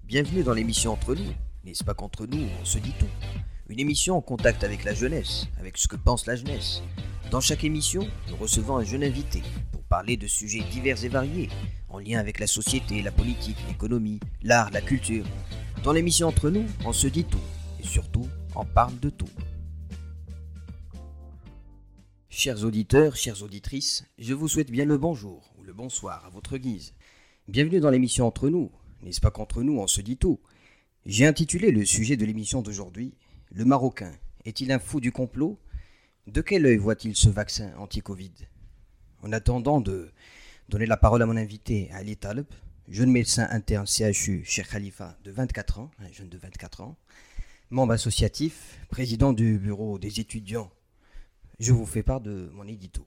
Bienvenue dans l'émission Entre nous, n'est-ce pas qu'entre nous, on se dit tout. Une émission en contact avec la jeunesse, avec ce que pense la jeunesse. Dans chaque émission, nous recevons un jeune invité pour parler de sujets divers et variés, en lien avec la société, la politique, l'économie, l'art, la culture. Dans l'émission Entre nous, on se dit tout, et surtout, on parle de tout. Chers auditeurs, chères auditrices, je vous souhaite bien le bonjour ou le bonsoir à votre guise. Bienvenue dans l'émission Entre nous, n'est-ce pas qu'entre nous on se dit tout. J'ai intitulé le sujet de l'émission d'aujourd'hui « Le Marocain est-il un fou du complot ? De quel œil voit-il ce vaccin anti-Covid ?» En attendant de donner la parole à mon invité Ali Taleb, jeune médecin interne CHU Cheikh Khalifa de 24 ans, un jeune de 24 ans, membre associatif, président du bureau des étudiants, je vous fais part de mon édito.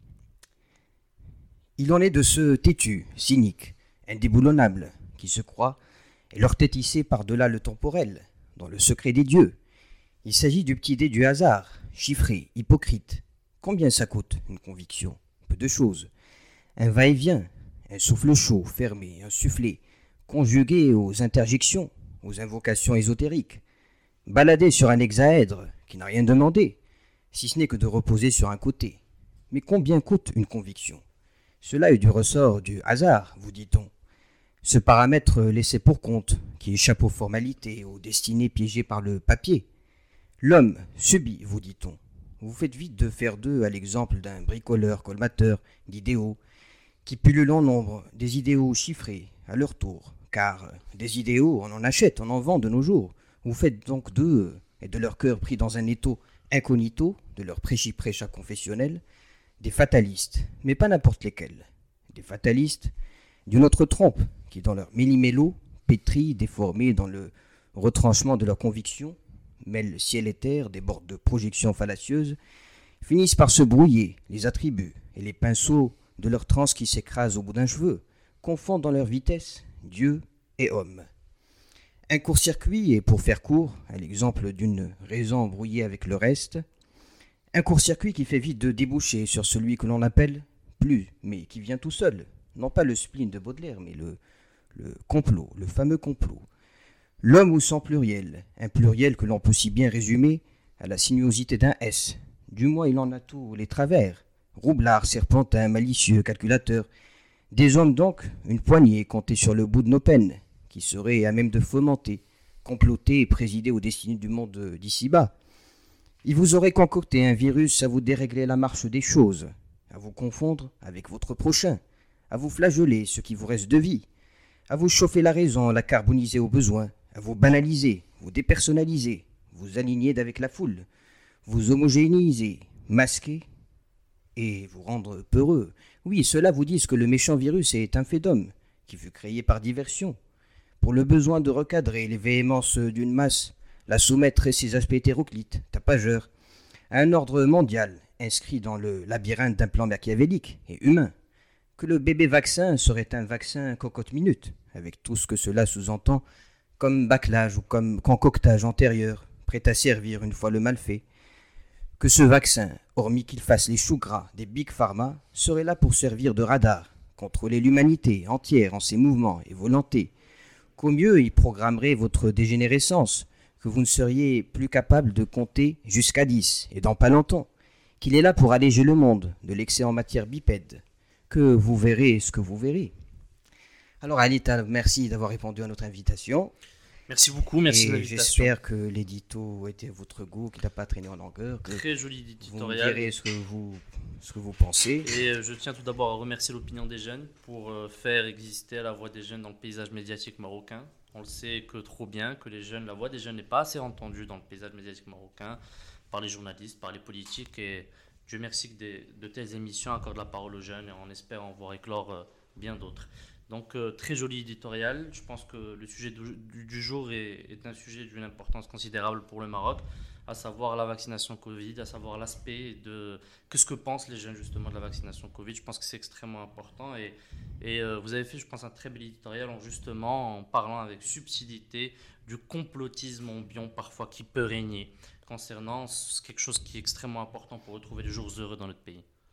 Il en est de ceux têtus, cyniques, indéboulonnables, qui se croient, et leur tête hissée par-delà le temporel, dans le secret des dieux. Il s'agit du petit dé du hasard, chiffré, hypocrite. Combien ça coûte, une conviction ? Peu de choses. Un va-et-vient, un souffle chaud, fermé, un soufflé, conjugué aux interjections, aux invocations ésotériques. Balader sur un hexaèdre, qui n'a rien demandé, si ce n'est que de reposer sur un côté. Mais combien coûte une conviction ? Cela est du ressort du hasard, vous dit-on. Ce paramètre laissé pour compte, qui échappe aux formalités, aux destinées piégées par le papier. L'homme subit, vous dit-on. Vous faites vite de faire d'eux à l'exemple d'un bricoleur colmateur d'idéaux, qui pullule en nombre des idéaux chiffrés à leur tour. Car des idéaux, on en achète, on en vend de nos jours. Vous faites donc d'eux et de leur cœur pris dans un étau incognito, de leur prêchi-prêcha confessionnel, des fatalistes, mais pas n'importe lesquels. Des fatalistes d'une autre trompe, qui dans leur méli-mélo, pétris, déformés dans le retranchement de leurs convictions, mêlent ciel et terre, débordent de projections fallacieuses, finissent par se brouiller les attributs et les pinceaux de leur transe qui s'écrasent au bout d'un cheveu, confondent dans leur vitesse Dieu et homme. Un court-circuit, et pour faire court, à l'exemple d'une raison brouillée avec le reste, un court-circuit qui fait vite de déboucher sur celui que l'on appelle plus, mais qui vient tout seul, non pas le spleen de Baudelaire, mais le complot, le fameux complot. L'homme ou sans pluriel, un pluriel que l'on peut si bien résumer à la sinuosité d'un S. Du moins il en a tous les travers, roublard, serpentin, malicieux, calculateur. Des hommes donc, une poignée comptée sur le bout de nos peines, qui seraient à même de fomenter, comploter et présider aux destinées du monde d'ici-bas. Il vous aurait concocté un virus à vous dérégler la marche des choses, à vous confondre avec votre prochain, à vous flageoler ce qui vous reste de vie, à vous chauffer la raison, la carboniser au besoin, à vous banaliser, vous dépersonnaliser, vous aligner d'avec la foule, vous homogénéiser, masquer et vous rendre peureux. Oui, ceux-là vous disent que le méchant virus est un fait d'homme, qui fut créé par diversion, pour le besoin de recadrer les véhémences d'une masse, la soumettre et ses aspects hétéroclites, tapageurs, à un ordre mondial, inscrit dans le labyrinthe d'un plan machiavélique et humain, que le bébé vaccin serait un vaccin cocotte-minute, avec tout ce que cela sous-entend comme bâclage ou comme concoctage antérieur, prêt à servir une fois le mal fait, que ce vaccin, hormis qu'il fasse les choux gras des big pharma, serait là pour servir de radar, contrôler l'humanité entière en ses mouvements et volontés, qu'au mieux il programmerait votre dégénérescence, que vous ne seriez plus capable de compter jusqu'à 10, et dans pas longtemps, qu'il est là pour alléger le monde de l'excès en matière bipède, que vous verrez ce que vous verrez. Alors Alita, merci d'avoir répondu à notre invitation. Merci beaucoup, merci de l'invitation. J'espère que l'édito était à votre goût, qu'il n'a pas traîné en longueur. Très joli éditorial. Vous me direz ce que vous pensez. Et je tiens tout d'abord à remercier l'opinion des jeunes pour faire exister la voix des jeunes dans le paysage médiatique marocain. On le sait que trop bien, que la voix des jeunes n'est pas assez entendue dans le paysage médiatique marocain, par les journalistes, par les politiques. Et Dieu merci que de telles émissions accordent la parole aux jeunes et on espère en voir éclore bien d'autres. Donc très joli éditorial. Je pense que le sujet du jour est un sujet d'une importance considérable pour le Maroc, à savoir la vaccination Covid, à savoir l'aspect de ce que pensent les jeunes justement de la vaccination Covid. Je pense que c'est extrêmement important et vous avez fait, je pense, un très bel éditorial en parlant avec subtilité du complotisme ambiant parfois qui peut régner concernant quelque chose qui est extrêmement important pour retrouver les jours heureux dans notre pays.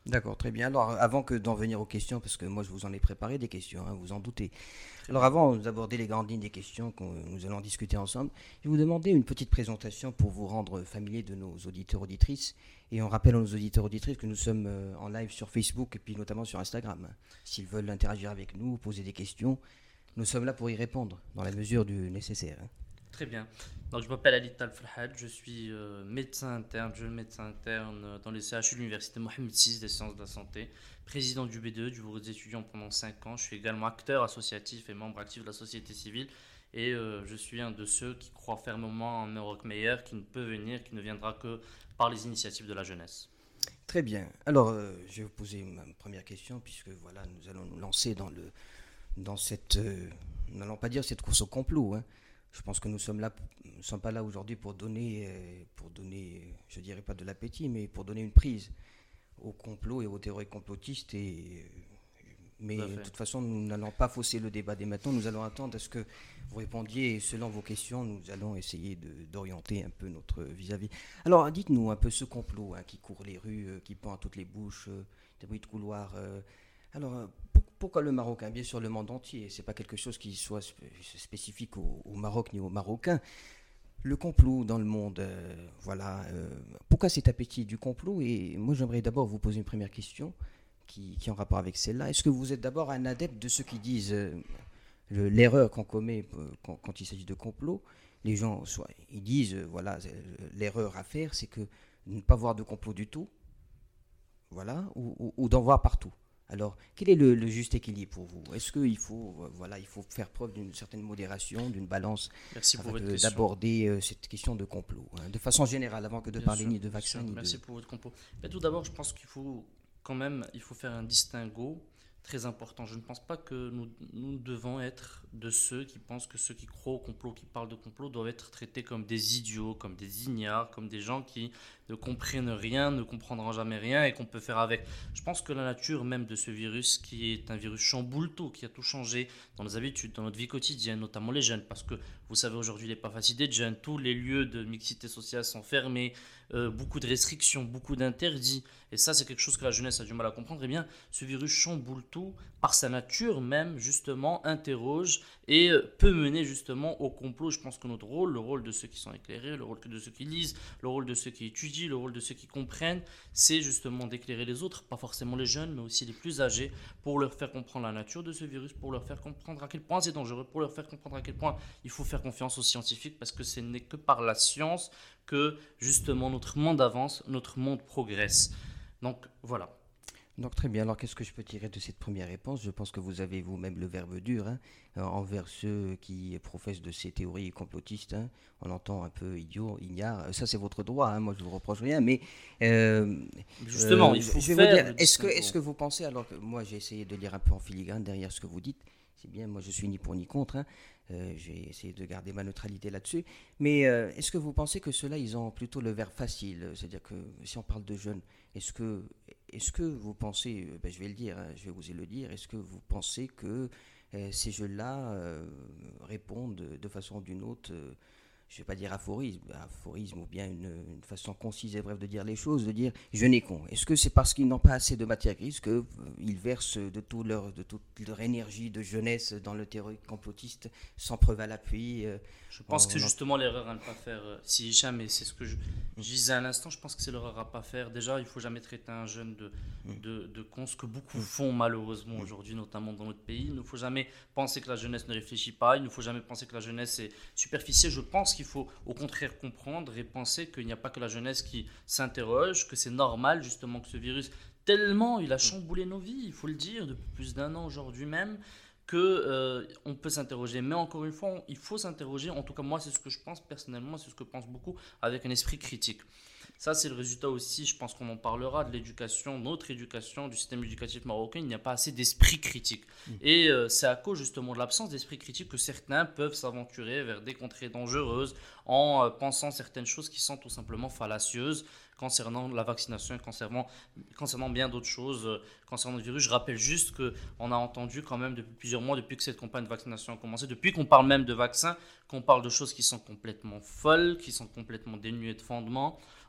D'accord, très bien. Alors, avant que d'en venir aux questions, parce que moi je vous en ai préparé des questions, hein, vous en doutez. Alors, avant d'aborder les grandes lignes des questions que nous allons discuter ensemble, je vais vous demander une petite présentation pour vous rendre familier de nos auditeurs auditrices. Et on rappelle à nos auditeurs auditrices que nous sommes en live sur Facebook et puis notamment sur Instagram. S'ils veulent interagir avec nous, poser des questions, nous sommes là pour y répondre dans la mesure du nécessaire, hein. Très bien. Donc, je m'appelle Ali Tal Farhad, je suis médecin interne, jeune médecin interne dans les CHU de l'Université Mohamed VI des sciences de la santé, président du B2, du bureau des étudiants pendant 5 ans. Je suis également acteur associatif et membre actif de la société civile. Et je suis un de ceux qui croient fermement en un Maroc meilleur, qui ne peut venir, qui ne viendra que par les initiatives de la jeunesse. Très bien. Alors, je vais vous poser ma première question, puisque voilà, nous allons nous lancer dans cette, nous n'allons pas dire cette course au complot, hein. Je pense que nous ne sommes pas là aujourd'hui pour donner, je dirais pas de l'appétit, mais pour donner une prise au complot et aux théories complotistes. Mais Tout à de fait. toute façon, nous n'allons pas fausser le débat dès maintenant. Nous allons attendre à ce que vous répondiez et selon vos questions, nous allons essayer d'orienter un peu notre vis-à-vis. Alors, dites-nous un peu ce complot, hein, qui court les rues, qui pend à toutes les bouches, des bruits de couloir. Alors, pourquoi le Marocain? Bien sûr, le monde entier. C'est pas quelque chose qui soit spécifique au Maroc ni aux Marocains. Le complot dans le monde, voilà. Pourquoi cet appétit du complot? Et moi, j'aimerais d'abord vous poser une première question qui est en rapport avec celle-là. Est-ce que vous êtes d'abord un adepte de ceux qui disent l'erreur qu'on commet quand il s'agit de complot? Les gens, soit ils disent, voilà, l'erreur à faire, c'est que de ne pas voir de complot du tout, voilà, ou d'en voir partout. Alors, quel est le juste équilibre pour vous? Est-ce qu'il faut, voilà, il faut faire preuve d'une certaine modération, d'une balance, Merci pour afin votre question. d'aborder cette question de complot, hein, de façon générale, avant que de Bien parler sûr, ni de bien vaccin sûr. ni de... Merci pour votre compos. Mais tout d'abord, je pense qu'il faut quand même, il faut faire un distinguo très important. Je ne pense pas que nous devons être de ceux qui pensent que ceux qui croient au complot, qui parlent de complot, doivent être traités comme des idiots, comme des ignares, comme des gens qui ne comprennent rien, ne comprendront jamais rien et qu'on peut faire avec. Je pense que la nature même de ce virus, qui est un virus chamboule tout, qui a tout changé dans nos habitudes, dans notre vie quotidienne, notamment les jeunes, parce que vous savez aujourd'hui, il n'est pas facile d'être jeune, tous les lieux de mixité sociale sont fermés, beaucoup de restrictions, beaucoup d'interdits, et ça c'est quelque chose que la jeunesse a du mal à comprendre. Eh bien, ce virus chamboule tout, par sa nature même, justement, interroge et peut mener justement au complot. Je pense que notre rôle, le rôle de ceux qui sont éclairés, le rôle de ceux qui lisent, le rôle de ceux qui étudient, le rôle de ceux qui comprennent, c'est justement d'éclairer les autres, pas forcément les jeunes, mais aussi les plus âgés, pour leur faire comprendre la nature de ce virus, pour leur faire comprendre à quel point c'est dangereux, pour leur faire comprendre à quel point il faut faire confiance aux scientifiques, parce que ce n'est que par la science que justement notre monde avance, notre monde progresse. Donc voilà. Donc très bien, alors qu'est-ce que je peux tirer de cette première réponse? Je pense que vous avez vous-même le verbe dur, hein, envers ceux qui professent de ces théories complotistes, hein. On entend un peu idiot, ignare, ça c'est votre droit, hein, moi je vous reproche rien, mais euh, Justement, il faut je vais vous faire dire, le est-ce distinguo. que vous pensez, alors que moi j'ai essayé de lire un peu en filigrane derrière ce que vous dites, c'est bien, moi je suis ni pour ni contre, hein, j'ai essayé de garder ma neutralité là-dessus, mais est-ce que vous pensez que ceux-là, ils ont plutôt le verbe facile, c'est-à-dire que si on parle de jeunes, est-ce que, est-ce que vous pensez, ben, je vais le dire, hein, je vais oser le dire, est-ce que vous pensez que ces jeux-là répondent de façon ou d'une autre, je ne vais pas dire aphorisme ou bien une façon concise et brève de dire les choses, de dire je n'ai con. Est-ce que c'est parce qu'ils n'ont pas assez de matière grise qu'ils versent de toute leur énergie de jeunesse dans le théorie complotiste sans preuve à l'appui, Je pense que c'est justement l'erreur à ne pas faire. Si Hicham, et c'est ce que je disais à l'instant, je pense que c'est l'erreur à ne pas faire. Déjà, il ne faut jamais traiter un jeune de con, ce que beaucoup font malheureusement aujourd'hui, notamment dans notre pays. Il ne faut jamais penser que la jeunesse ne réfléchit pas, il ne faut jamais penser que la jeunesse est superficielle. Je pense qu'il faut au contraire comprendre et penser qu'il n'y a pas que la jeunesse qui s'interroge, que c'est normal justement que ce virus, tellement il a chamboulé nos vies, il faut le dire, depuis plus d'un an aujourd'hui même, que on peut s'interroger. Mais encore une fois, il faut s'interroger. En tout cas, moi, c'est ce que je pense personnellement, c'est ce que pensent beaucoup, avec un esprit critique. Ça, c'est le résultat aussi, je pense qu'on en parlera, de l'éducation, notre éducation, du système éducatif marocain. Il n'y a pas assez d'esprit critique. Et c'est à cause justement de l'absence d'esprit critique que certains peuvent s'aventurer vers des contrées dangereuses en pensant certaines choses qui sont tout simplement fallacieuses concernant la vaccination et concernant bien d'autres choses, concernant le virus. Je rappelle juste qu'on a entendu quand même depuis plusieurs mois, depuis que cette campagne de vaccination a commencé, depuis qu'on parle même de vaccins, qu'on parle de choses qui sont complètement folles, qui sont complètement dénuées de fondement.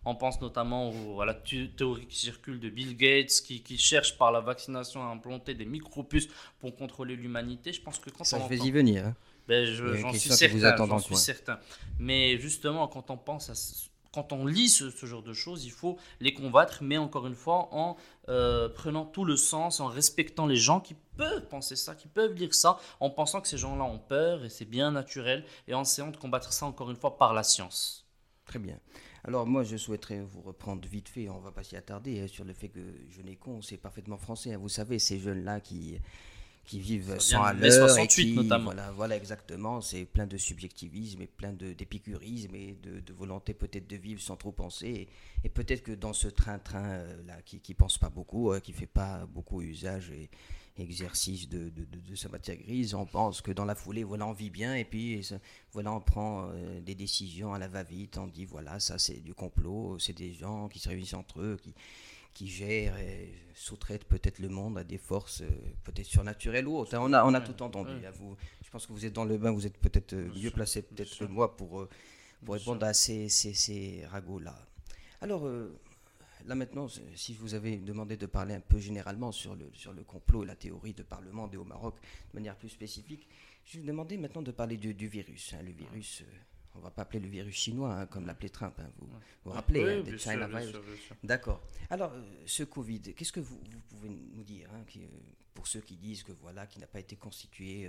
On pense notamment à la théorie qui circule de Bill Gates, qui cherche par la vaccination à implanter des micropuces pour contrôler l'humanité. Je pense que quand Ça, on je vais entend... y venir. Hein. Ben, Il y a une j'en suis question qui vous certain, attend dans j'en le suis coin. certain. Mais justement, quand on pense quand on lit ce genre de choses, il faut les combattre, mais encore une fois, en prenant tout le sens, en respectant les gens qui peuvent penser ça, qui peuvent lire ça, en pensant que ces gens-là ont peur et c'est bien naturel, et en essayant de combattre ça encore une fois par la science. Très bien. Alors moi, je souhaiterais vous reprendre vite fait, on ne va pas s'y attarder, hein, sur le fait que Jeune et con, c'est parfaitement français. Hein. Vous savez, ces jeunes-là qui vivent Ça 100 vient à de mai l'heure et 68 qui, notamment. voilà exactement, c'est plein de subjectivisme et plein d'épicurisme et de volonté peut-être de vivre sans trop penser. Et peut-être que dans ce train-train là, qui pense pas beaucoup, qui fait pas beaucoup usage et exercice de sa matière grise, on pense que dans la foulée, voilà, on vit bien et puis voilà, on prend des décisions à la va-vite, on dit voilà, ça c'est du complot, c'est des gens qui se réunissent entre eux, qui gèrent et sous-traitent peut-être le monde à des forces peut-être surnaturelles ou autres. Hein. On a tout entendu. Ouais. Hein. Je pense que vous êtes dans le bain, vous êtes peut-être mieux placé peut-être que moi pour répondre à ces ragots-là. Alors, là maintenant, si je vous avais demandé de parler un peu généralement sur le complot et la théorie de par le monde et au Maroc de manière plus spécifique, je vais vous demander maintenant de parler du virus. Hein. Le virus, on ne va pas appeler le virus chinois, hein, comme l'appelait Trump. Hein. Vous vous rappelez, Oui, hein, bien de sûr, China bien virus. sûr, bien sûr. D'accord. Alors, ce Covid, qu'est-ce que vous pouvez nous dire, hein, pour ceux qui disent que voilà, qu'il n'a pas été constitué,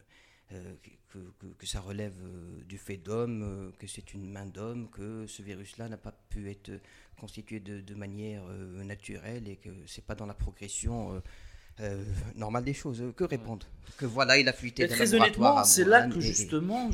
que ça relève du fait d'homme, que c'est une main d'homme, que ce virus-là n'a pas pu être constitué de manière naturelle et que c'est pas dans la progression normale des choses. Que répondre? Que voilà, il a fuité Et d'un très laboratoire honnêtement, à c'est là Wuhan que justement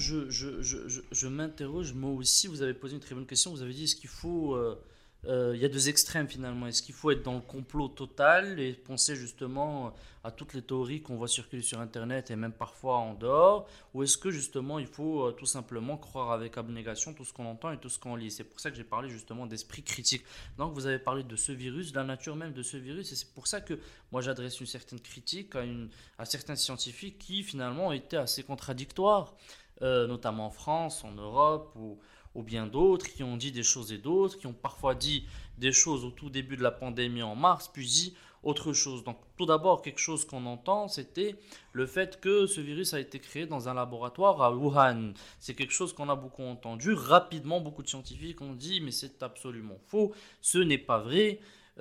je m'interroge. Moi aussi, vous avez posé une très bonne question. Vous avez dit, est-ce qu'il faut... il y a deux extrêmes finalement. Est-ce qu'il faut être dans le complot total et penser justement à toutes les théories qu'on voit circuler sur Internet et même parfois en dehors, ou est-ce que justement il faut tout simplement croire avec abnégation tout ce qu'on entend et tout ce qu'on lit? C'est pour ça que j'ai parlé justement d'esprit critique. Donc vous avez parlé de ce virus, de la nature même de ce virus, et c'est pour ça que moi j'adresse une certaine critique à certains scientifiques qui finalement étaient assez contradictoires, notamment en France, en Europe, ou bien d'autres qui ont dit des choses et d'autres, qui ont parfois dit des choses au tout début de la pandémie en mars, puis dit autre chose. Donc tout d'abord, quelque chose qu'on entend, c'était le fait que ce virus a été créé dans un laboratoire à Wuhan. C'est quelque chose qu'on a beaucoup entendu. Rapidement, beaucoup de scientifiques ont dit, mais c'est absolument faux, ce n'est pas vrai.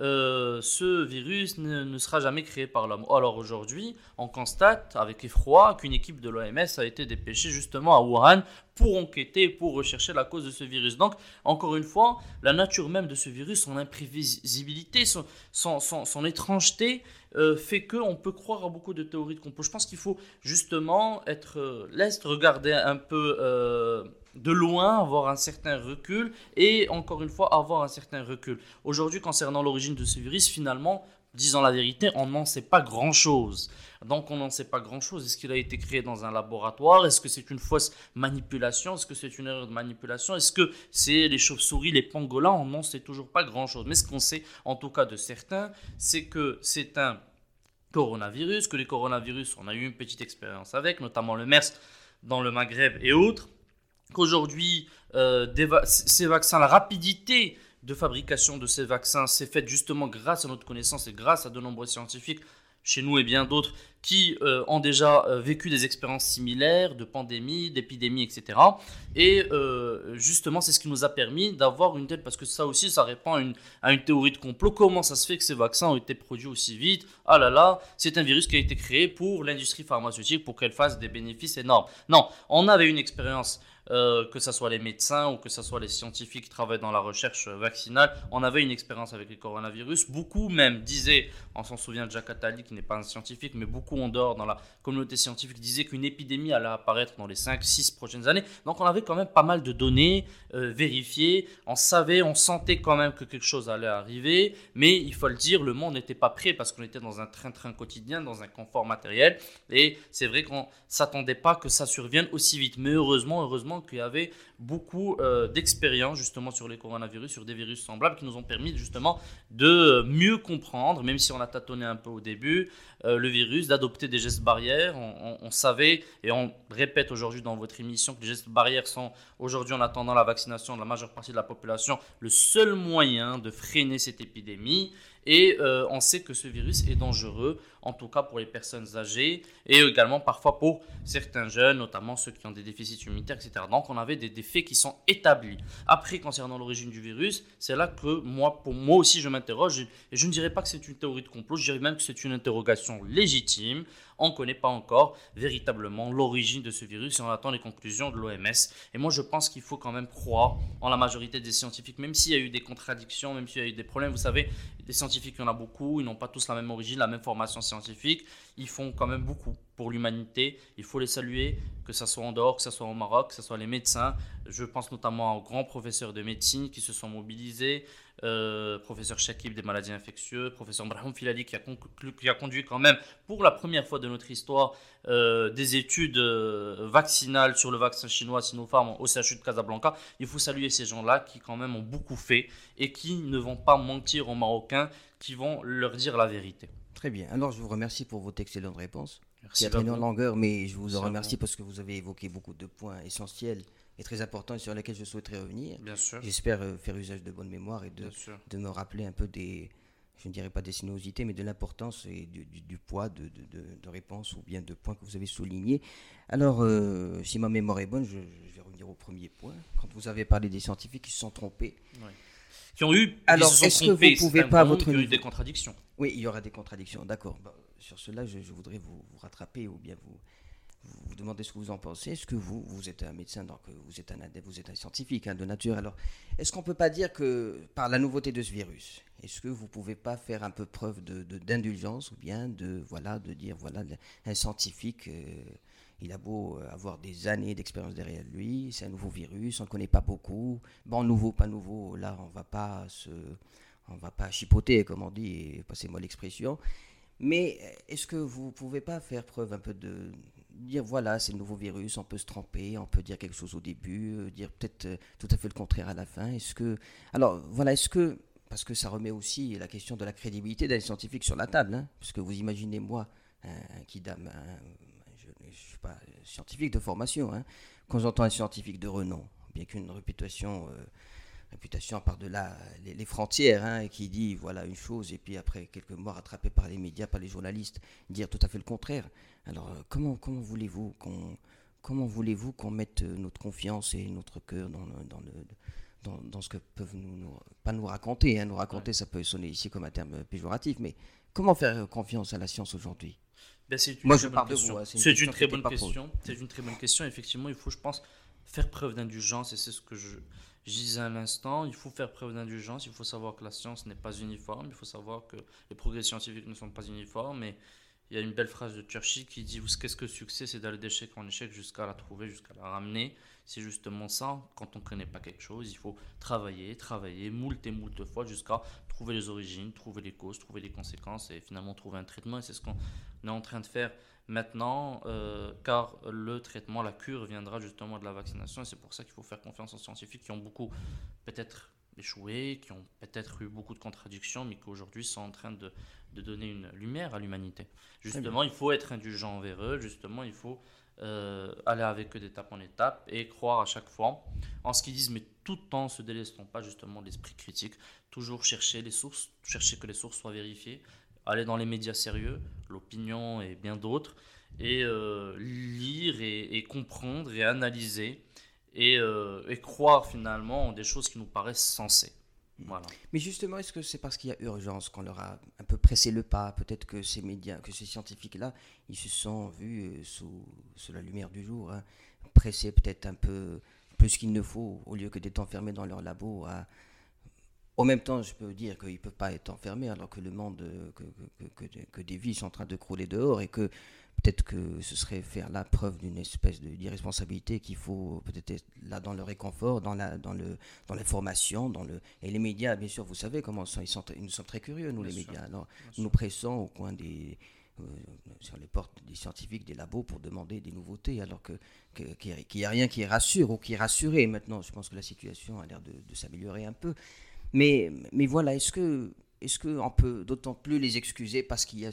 Ce virus ne sera jamais créé par l'homme. Alors aujourd'hui, on constate avec effroi qu'une équipe de l'OMS a été dépêchée justement à Wuhan pour enquêter, pour rechercher la cause de ce virus. Donc, encore une fois, la nature même de ce virus, son imprévisibilité, son étrangeté, fait qu'on peut croire à beaucoup de théories de complot. Je pense qu'il faut justement être leste, regarder un peu de loin, avoir un certain recul et encore une fois avoir un certain recul. Aujourd'hui, concernant l'origine de ce virus, finalement, disons la vérité, on n'en sait pas grand-chose. Donc on n'en sait pas grand-chose. Est-ce qu'il a été créé dans un laboratoire? Est-ce que c'est une fausse manipulation? Est-ce que c'est une erreur de manipulation? Est-ce que c'est les chauves-souris, les pangolins? On n'en sait toujours pas grand-chose. Mais ce qu'on sait, en tout cas de certains, c'est que c'est un coronavirus, que les coronavirus, on a eu une petite expérience avec, notamment le MERS dans le Maghreb et autres, qu'aujourd'hui, ces vaccins, la rapidité de fabrication de ces vaccins s'est faite justement grâce à notre connaissance et grâce à de nombreux scientifiques chez nous et bien d'autres qui ont déjà vécu des expériences similaires de pandémie, d'épidémie, etc. Et justement, c'est ce qui nous a permis d'avoir une telle, parce que ça aussi, ça répond à une théorie de complot. Comment ça se fait que ces vaccins ont été produits aussi vite? Ah là là, c'est un virus qui a été créé pour l'industrie pharmaceutique pour qu'elle fasse des bénéfices énormes. Non, on avait une expérience. Que ce soit les médecins ou que ce soit les scientifiques qui travaillent dans la recherche vaccinale, on avait une expérience avec les coronavirus. Beaucoup même disaient, on s'en souvient de Jacques Attali qui n'est pas un scientifique, mais beaucoup en dehors dans la communauté scientifique disaient qu'une épidémie allait apparaître dans les 5-6 prochaines années. Donc on avait quand même pas mal de données vérifiées. On savait, on sentait quand même que quelque chose allait arriver, mais il faut le dire, le monde n'était pas prêt parce qu'on était dans un train-train quotidien, dans un confort matériel. Et c'est vrai qu'on ne s'attendait pas que ça survienne aussi vite. Mais heureusement, justement qu'il y avait beaucoup d'expériences justement sur les coronavirus, sur des virus semblables qui nous ont permis justement de mieux comprendre, même si on a tâtonné un peu au début, le virus, d'adopter des gestes barrières. On savait, et on répète aujourd'hui dans votre émission, que les gestes barrières sont aujourd'hui, en attendant la vaccination de la majeure partie de la population, le seul moyen de freiner cette épidémie. Et on sait que ce virus est dangereux, en tout cas pour les personnes âgées et également parfois pour certains jeunes, notamment ceux qui ont des déficits immunitaires, etc. Donc on avait des faits qui sont établis. Après, concernant l'origine du virus, c'est là que pour moi aussi je m'interroge, et je ne dirais pas que c'est une théorie de complot, je dirais même que c'est une interrogation légitime. On ne connaît pas encore véritablement l'origine de ce virus et on attend les conclusions de l'OMS. Et moi, je pense qu'il faut quand même croire en la majorité des scientifiques, même s'il y a eu des contradictions, même s'il y a eu des problèmes. Vous savez, des scientifiques, il y en a beaucoup, ils n'ont pas tous la même origine, la même formation scientifique. Ils font quand même beaucoup pour l'humanité. Il faut les saluer, que ce soit en dehors, que ce soit au Maroc, que ce soit les médecins. Je pense notamment aux grands professeurs de médecine qui se sont mobilisés. Professeur Chakib des maladies infectieuses, professeur Brahim Filali qui a conduit quand même pour la première fois de notre histoire des études vaccinales sur le vaccin chinois Sinopharm au CHU de Casablanca. Il faut saluer ces gens-là qui quand même ont beaucoup fait et qui ne vont pas mentir aux Marocains, qui vont leur dire la vérité. Très bien. Alors, je vous remercie pour votre excellente réponse. Merci. Qui a traîné en longueur, mais je vous en remercie parce que vous avez évoqué beaucoup de points essentiels et très importants sur lesquels je souhaiterais revenir. Bien sûr. J'espère faire usage de bonne mémoire et de me rappeler un peu je ne dirais pas des sinuosités, mais de l'importance et du poids de réponses ou bien de points que vous avez soulignés. Alors, si ma mémoire est bonne, je vais revenir au premier point. Quand vous avez parlé des scientifiques qui se sont trompés. Oui. Qui ont eu, alors, est-ce que vous pouvez pas à votre niveau... eu des contradictions. Oui, il y aura des contradictions, d'accord. Sur cela, je voudrais vous rattraper ou bien vous demander ce que vous en pensez. Est-ce que vous êtes un médecin, donc vous êtes un adepte, vous êtes un scientifique de nature. Alors, est-ce qu'on ne peut pas dire que par la nouveauté de ce virus, est-ce que vous ne pouvez pas faire un peu preuve d'indulgence ou bien de dire, voilà, un scientifique, il a beau avoir des années d'expérience derrière lui, c'est un nouveau virus, on ne connaît pas beaucoup. Bon, nouveau, pas nouveau, là, on ne va pas chipoter, comme on dit, et passez-moi l'expression. Mais est-ce que vous ne pouvez pas faire preuve un peu de dire, voilà, c'est le nouveau virus, on peut se tromper, on peut dire quelque chose au début, dire peut-être tout à fait le contraire à la fin. Alors, voilà, parce que ça remet aussi la question de la crédibilité d'un scientifique sur la table, hein, parce que vous imaginez, moi, je ne suis pas scientifique de formation, hein, quand j'entends un scientifique de renom, bien qu'une réputation par-delà les frontières, hein, et qui dit voilà une chose et puis après quelques mois rattrapé par les médias, par les journalistes, dire tout à fait le contraire. Alors comment voulez-vous qu'on mette notre confiance et notre cœur dans ce que peuvent pas nous raconter, hein. Nous raconter, ça peut sonner ici comme un terme péjoratif, mais comment faire confiance à la science aujourd'hui? Moi je parle de vous, hein, c'est une très bonne question. C'est une très bonne question. Effectivement, il faut, je pense, faire preuve d'indulgence, et c'est ce que je disais à l'instant. Il faut faire preuve d'indulgence. Il faut savoir que la science n'est pas uniforme. Il faut savoir que les progrès scientifiques ne sont pas uniformes. Et il y a une belle phrase de Churchill qui dit qu'est-ce que le succès? C'est d'aller d'échec en échec jusqu'à la trouver, jusqu'à la ramener. C'est justement ça. Quand on ne connaît pas quelque chose, il faut travailler moult et moult fois jusqu'à trouver les origines, trouver les causes, trouver les conséquences et finalement trouver un traitement. Et c'est ce qu'on est en train de faire maintenant, car le traitement, la cure viendra justement de la vaccination. Et c'est pour ça qu'il faut faire confiance aux scientifiques qui ont beaucoup peut-être échoué, qui ont peut-être eu beaucoup de contradictions, mais qui aujourd'hui sont en train de donner une lumière à l'humanité. Justement, il faut être indulgent envers eux. Justement, il faut aller avec eux d'étape en étape et croire à chaque fois en ce qu'ils disent, mais tout en se délestant pas justement de l'esprit critique. Toujours chercher les sources, chercher que les sources soient vérifiées, aller dans les médias sérieux, l'opinion et bien d'autres, et lire et comprendre et analyser et croire finalement en des choses qui nous paraissent sensées. Voilà. Mais justement, est-ce que c'est parce qu'il y a urgence qu'on leur a un peu pressé le pas? Peut-être que ces médias, que ces scientifiques-là, ils se sont vus sous la lumière du jour, hein, pressés peut-être un peu plus qu'il ne faut, au lieu que d'être enfermés dans leur labo. En même temps, je peux dire qu'ils ne peuvent pas être enfermés alors que le monde, que des vies sont en train de crouler dehors, et que peut-être que ce serait faire la preuve d'une espèce d'irresponsabilité, qu'il faut peut-être être là dans le réconfort, dans l'information, et les médias, bien sûr, vous savez comment ils sont très curieux, nous, les médias. Alors, nous pressons au coin des sur les portes des scientifiques, des labos pour demander des nouveautés, alors qu'il n'y a rien qui rassure ou qui est rassuré. Maintenant, je pense que la situation a l'air de s'améliorer un peu. Mais voilà, est-ce qu'on peut d'autant plus les excuser parce qu'il y a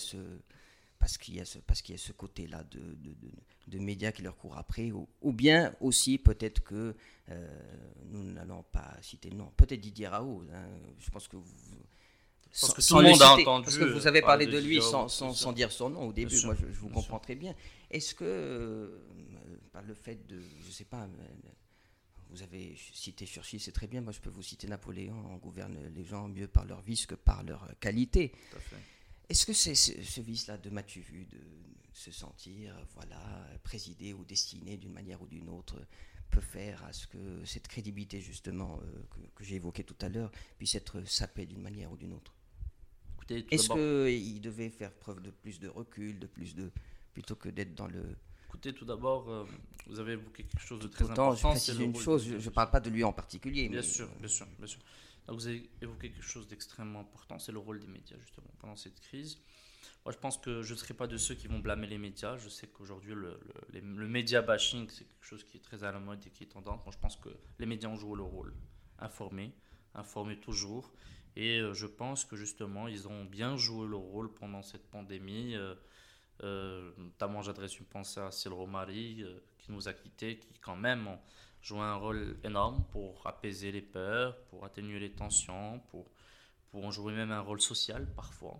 ce côté-là de médias qui leur courent après, ou bien aussi peut-être que nous n'allons pas citer le nom, peut-être Didier Raoult, hein, je pense que Parce que tout le monde a entendu. parce que vous avez parlé de lui Didier Raoult, sans dire son nom au début, sûr, moi je vous bien comprends sûr. très bien. Est-ce que, par le fait de, je sais pas, vous avez cité Churchill, c'est très bien, moi je peux vous citer Napoléon, on gouverne les gens mieux par leur vice que par leur qualité. Tout à fait. Est-ce que c'est ce vice-là de m'as-tu vu, de se sentir, voilà, présidé ou destiné d'une manière ou d'une autre, peut faire à ce que cette crédibilité justement que j'ai évoquée tout à l'heure puisse être sapée d'une manière ou d'une autre? Écoutez, tout Est-ce d'abord, qu'il devait faire preuve de plus de recul, plutôt que d'être dans le... écoutez, tout d'abord, vous avez évoqué quelque chose de très Pourtant, je important, c'est précise le une rôle chose, des je médias. ne parle pas de lui en particulier, Bien mais sûr, bien sûr, bien sûr. Donc vous avez évoqué quelque chose d'extrêmement important, c'est le rôle des médias justement pendant cette crise. Moi, je pense que je ne serai pas de ceux qui vont blâmer les médias. Je sais qu'aujourd'hui, le média bashing, c'est quelque chose qui est très à la mode et qui est tendance. Moi, je pense que les médias ont joué le rôle. Informer, informer toujours. Et je pense que justement, ils ont bien joué le rôle pendant cette pandémie. Notamment, j'adresse une pensée à Cyril Romari, qui nous a quittés, qui quand même ont joué un rôle énorme pour apaiser les peurs, pour atténuer les tensions, pour en jouer même un rôle social parfois.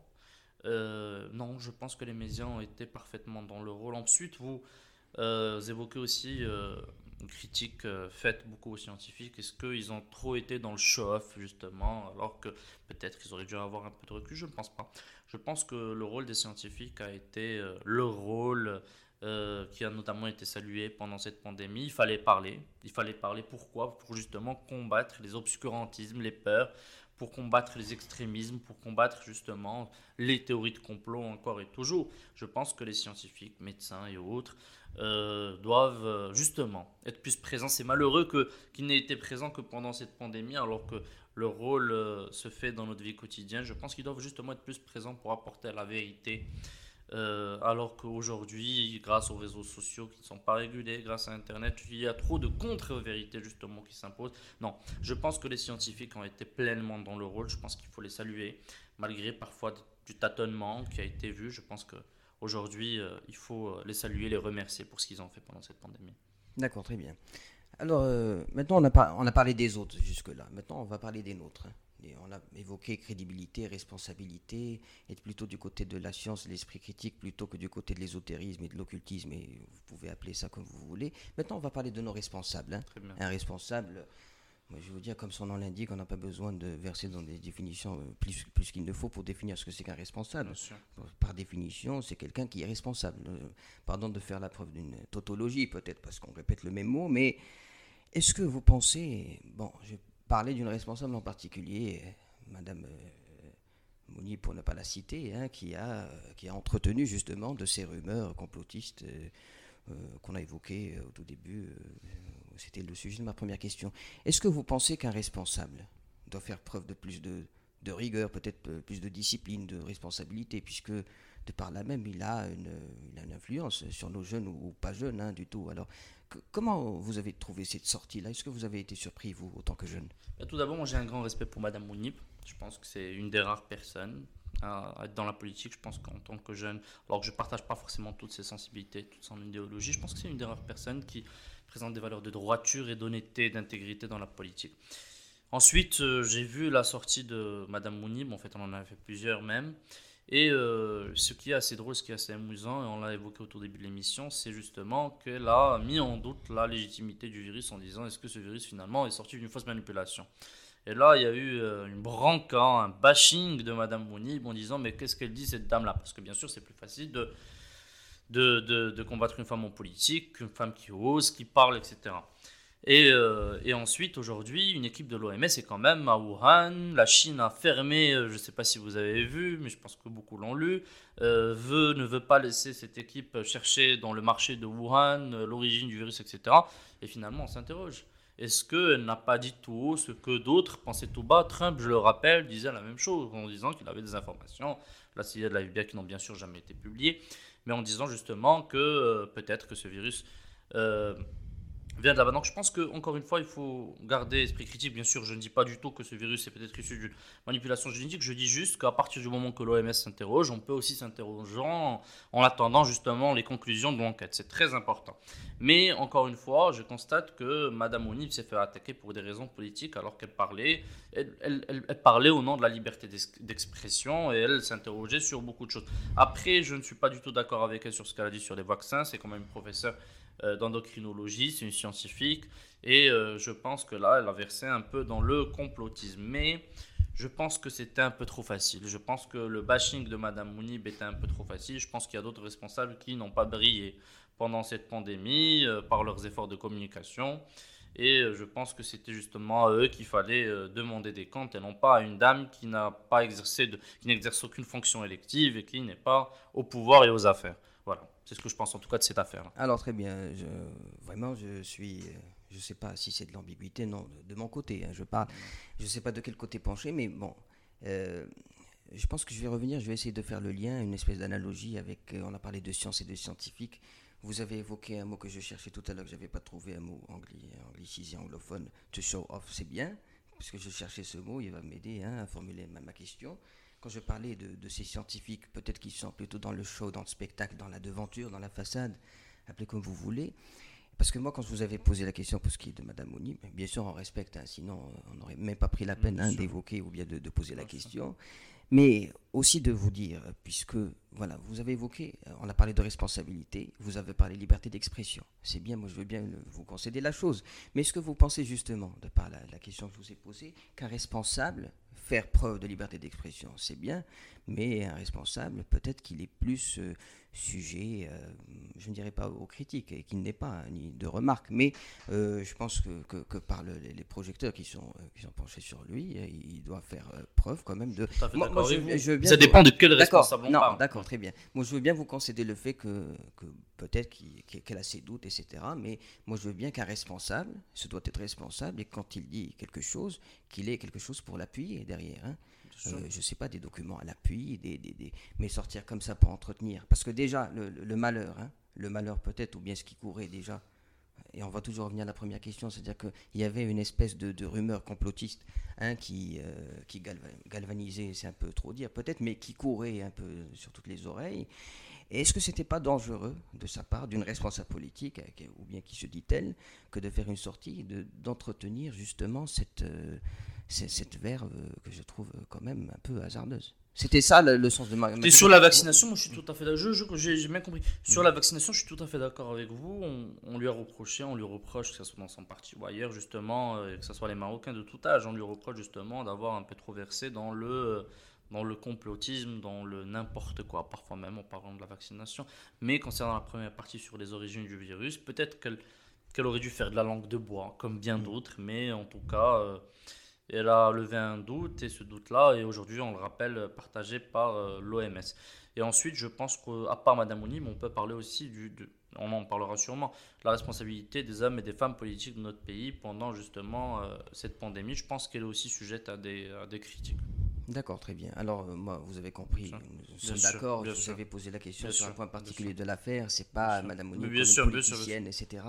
Non, je pense que les médias ont été parfaitement dans le rôle. Ensuite, vous évoquez aussi une critique faite beaucoup aux scientifiques. Est-ce qu'ils ont trop été dans le show-off, justement, alors que peut-être qu'ils auraient dû avoir un peu de recul? Je ne pense pas. Je pense que le rôle des scientifiques a été le rôle qui a notamment été salué pendant cette pandémie. Il fallait parler. Il fallait parler pourquoi? Pour justement combattre les obscurantismes, les peurs, pour combattre les extrémismes, pour combattre justement les théories de complot encore et toujours. Je pense que les scientifiques, médecins et autres doivent justement être plus présents. C'est malheureux qu'ils n'aient été présents que pendant cette pandémie, alors que le rôle se fait dans notre vie quotidienne. Je pense qu'ils doivent justement être plus présents pour apporter la vérité. Alors qu'aujourd'hui, grâce aux réseaux sociaux qui ne sont pas régulés, grâce à Internet, il y a trop de contre-vérités justement qui s'imposent. Non, je pense que les scientifiques ont été pleinement dans le rôle. Je pense qu'il faut les saluer, malgré parfois du tâtonnement qui a été vu. Je pense qu'aujourd'hui, il faut les saluer, les remercier pour ce qu'ils ont fait pendant cette pandémie. D'accord, très bien. Alors, maintenant, on a parlé des autres jusque-là. Maintenant, on va parler des nôtres, hein. Et on a évoqué crédibilité, responsabilité, être plutôt du côté de la science, de l'esprit critique, plutôt que du côté de l'ésotérisme et de l'occultisme, et vous pouvez appeler ça comme vous voulez. Maintenant, on va parler de nos responsables, hein. Très bien. Un responsable, moi, je vais vous dire, comme son nom l'indique, on n'a pas besoin de verser dans des définitions plus qu'il ne faut pour définir ce que c'est qu'un responsable. Bien sûr. Par définition, c'est quelqu'un qui est responsable. Pardon de faire la preuve d'une tautologie, peut-être, parce qu'on répète le même mot, mais est-ce que vous pensez, bon, je parlais d'une responsable en particulier, Madame Mouni, pour ne pas la citer, hein, qui a entretenu justement de ces rumeurs complotistes qu'on a évoquées au tout début. C'était le sujet de ma première question. Est-ce que vous pensez qu'un responsable doit faire preuve de plus de rigueur, peut-être plus de discipline, de responsabilité, puisque de par là même, il a une influence sur nos jeunes ou pas jeunes, hein, du tout. Alors, comment vous avez trouvé cette sortie-là? Est-ce que vous avez été surpris, vous, autant que jeune? Tout d'abord, moi j'ai un grand respect pour Madame Mounib. Je pense que c'est une des rares personnes à être dans la politique. Je pense qu'en tant que jeune, alors que je ne partage pas forcément toutes ses sensibilités, toute son idéologie, je pense que c'est une des rares personnes qui présente des valeurs de droiture et d'honnêteté et d'intégrité dans la politique. Ensuite, j'ai vu la sortie de Madame Mounib. En fait, on en a fait plusieurs même. Et ce qui est assez drôle, ce qui est assez amusant, et on l'a évoqué au tout début de l'émission, c'est justement qu'elle a mis en doute la légitimité du virus en disant est-ce que ce virus finalement est sorti d'une fausse manipulation. Et là, il y a eu une branca, un bashing de Madame Mounib en disant mais qu'est-ce qu'elle dit cette dame-là? Parce que bien sûr, c'est plus facile de combattre une femme en politique, une femme qui ose, qui parle, etc. Et ensuite, aujourd'hui, une équipe de l'OMS est quand même à Wuhan. La Chine a fermé, je ne sais pas si vous avez vu, mais je pense que beaucoup l'ont lu, ne veut pas laisser cette équipe chercher dans le marché de Wuhan l'origine du virus, etc. Et finalement, on s'interroge. Est-ce qu'elle n'a pas dit tout haut ce que d'autres pensaient tout bas? Trump, je le rappelle, disait la même chose en disant qu'il avait des informations, la CIA de la FBI qui n'ont bien sûr jamais été publiées, mais en disant justement que peut-être que ce virus euh, vient de là-bas. Donc je pense qu'encore une fois, il faut garder esprit critique. Bien sûr, je ne dis pas du tout que ce virus est peut-être issu d'une manipulation génétique. Je dis juste qu'à partir du moment que l'OMS s'interroge, on peut aussi s'interroger en attendant justement les conclusions de l'enquête. C'est très important. Mais encore une fois, je constate que Mme Mounib s'est fait attaquer pour des raisons politiques alors qu'elle parlait. Elle parlait au nom de la liberté d'expression et elle s'interrogeait sur beaucoup de choses. Après, je ne suis pas du tout d'accord avec elle sur ce qu'elle a dit sur les vaccins. C'est quand même une professeure d'endocrinologie, c'est une scientifique, et je pense que là, elle a versé un peu dans le complotisme. Mais je pense que c'était un peu trop facile. Je pense que le bashing de Mme Mounib était un peu trop facile. Je pense qu'il y a d'autres responsables qui n'ont pas brillé pendant cette pandémie par leurs efforts de communication. Et je pense que c'était justement à eux qu'il fallait demander des comptes et non pas à une dame qui n'a pas qui n'exerce aucune fonction élective et qui n'est pas au pouvoir et aux affaires. Voilà, c'est ce que je pense en tout cas de cette affaire-là. Alors très bien, vraiment je suis, je sais pas si c'est de l'ambiguïté, non, de mon côté, hein, je parle, je sais pas de quel côté pencher, mais bon, euh, je pense que je vais revenir, je vais essayer de faire le lien, une espèce d'analogie avec, on a parlé de science et de scientifique, vous avez évoqué un mot que je cherchais tout à l'heure, que j'avais pas trouvé, un mot anglicisé, anglophone, to show off, c'est bien, puisque je cherchais ce mot, il va m'aider hein, à formuler ma question. Quand je parlais de ces scientifiques, peut-être qu'ils sont plutôt dans le show, dans le spectacle, dans la devanture, dans la façade, appelez comme vous voulez. Parce que moi, quand je vous avais posé la question pour ce qui est de Madame Mouni, bien sûr, on respecte, hein, sinon on n'aurait même pas pris la peine hein, d'évoquer ou bien de poser la question. Mais aussi de vous dire, puisque voilà, vous avez évoqué, on a parlé de responsabilité, vous avez parlé de liberté d'expression. C'est bien, moi je veux bien vous concéder la chose. Mais est-ce que vous pensez justement, de par la question que je vous ai posée, qu'un responsable, faire preuve de liberté d'expression, c'est bien, mais un responsable, peut-être qu'il est plus sujet, je ne dirais pas aux critiques, et qu'il n'est pas, hein, ni de remarques, mais je pense que par les projecteurs qui sont penchés sur lui, il doit faire preuve quand même de... Tout à fait d'accord avec vous. Je Ça dépend de quel responsable on parle. D'accord, très bien. Moi, je veux bien vous concéder le fait que peut-être qu'elle a ses doutes, etc. Mais moi, je veux bien qu'un responsable, ce doit être responsable, et quand il dit quelque chose, qu'il ait quelque chose pour l'appuyer derrière. Hein. Je ne sais pas, des documents à l'appui, mais sortir comme ça pour entretenir. Parce que déjà, le malheur, hein, le malheur peut-être, ou bien ce qui courait déjà, et on va toujours revenir à la première question, c'est-à-dire qu'il y avait une espèce de rumeur complotiste hein, qui galvanisait, c'est un peu trop dire peut-être, mais qui courait un peu sur toutes les oreilles. Et est-ce que c'était pas dangereux de sa part, d'une responsable politique, ou bien qui se dit telle, que de faire une sortie, d'entretenir justement cette verve que je trouve quand même un peu hasardeuse? C'était ça le sens de ma Et sur la vaccination, moi je suis tout à fait d'accord. J'ai bien compris. Sur la vaccination, je suis tout à fait d'accord avec vous. On lui a reproché, on lui reproche, que ce soit dans son parti ou ailleurs, justement, que ce soit les Marocains de tout âge, on lui reproche justement d'avoir un peu trop versé dans le complotisme, dans le n'importe quoi, parfois même en parlant de la vaccination. Mais concernant la première partie sur les origines du virus, peut-être qu'elle aurait dû faire de la langue de bois, comme bien d'autres, mais en tout cas, elle a levé un doute, et ce doute-là est aujourd'hui, on le rappelle, partagé par l'OMS. Et ensuite, je pense qu'à part Mme Mounib, on peut parler aussi on en parlera sûrement, la responsabilité des hommes et des femmes politiques de notre pays pendant justement cette pandémie. Je pense qu'elle est aussi sujette à des critiques. D'accord, très bien. Alors, moi, vous avez compris, nous sommes d'accord, je vous avais posé la question sur un point particulier de l'affaire, c'est pas Madame Mounib comme une politicienne, etc.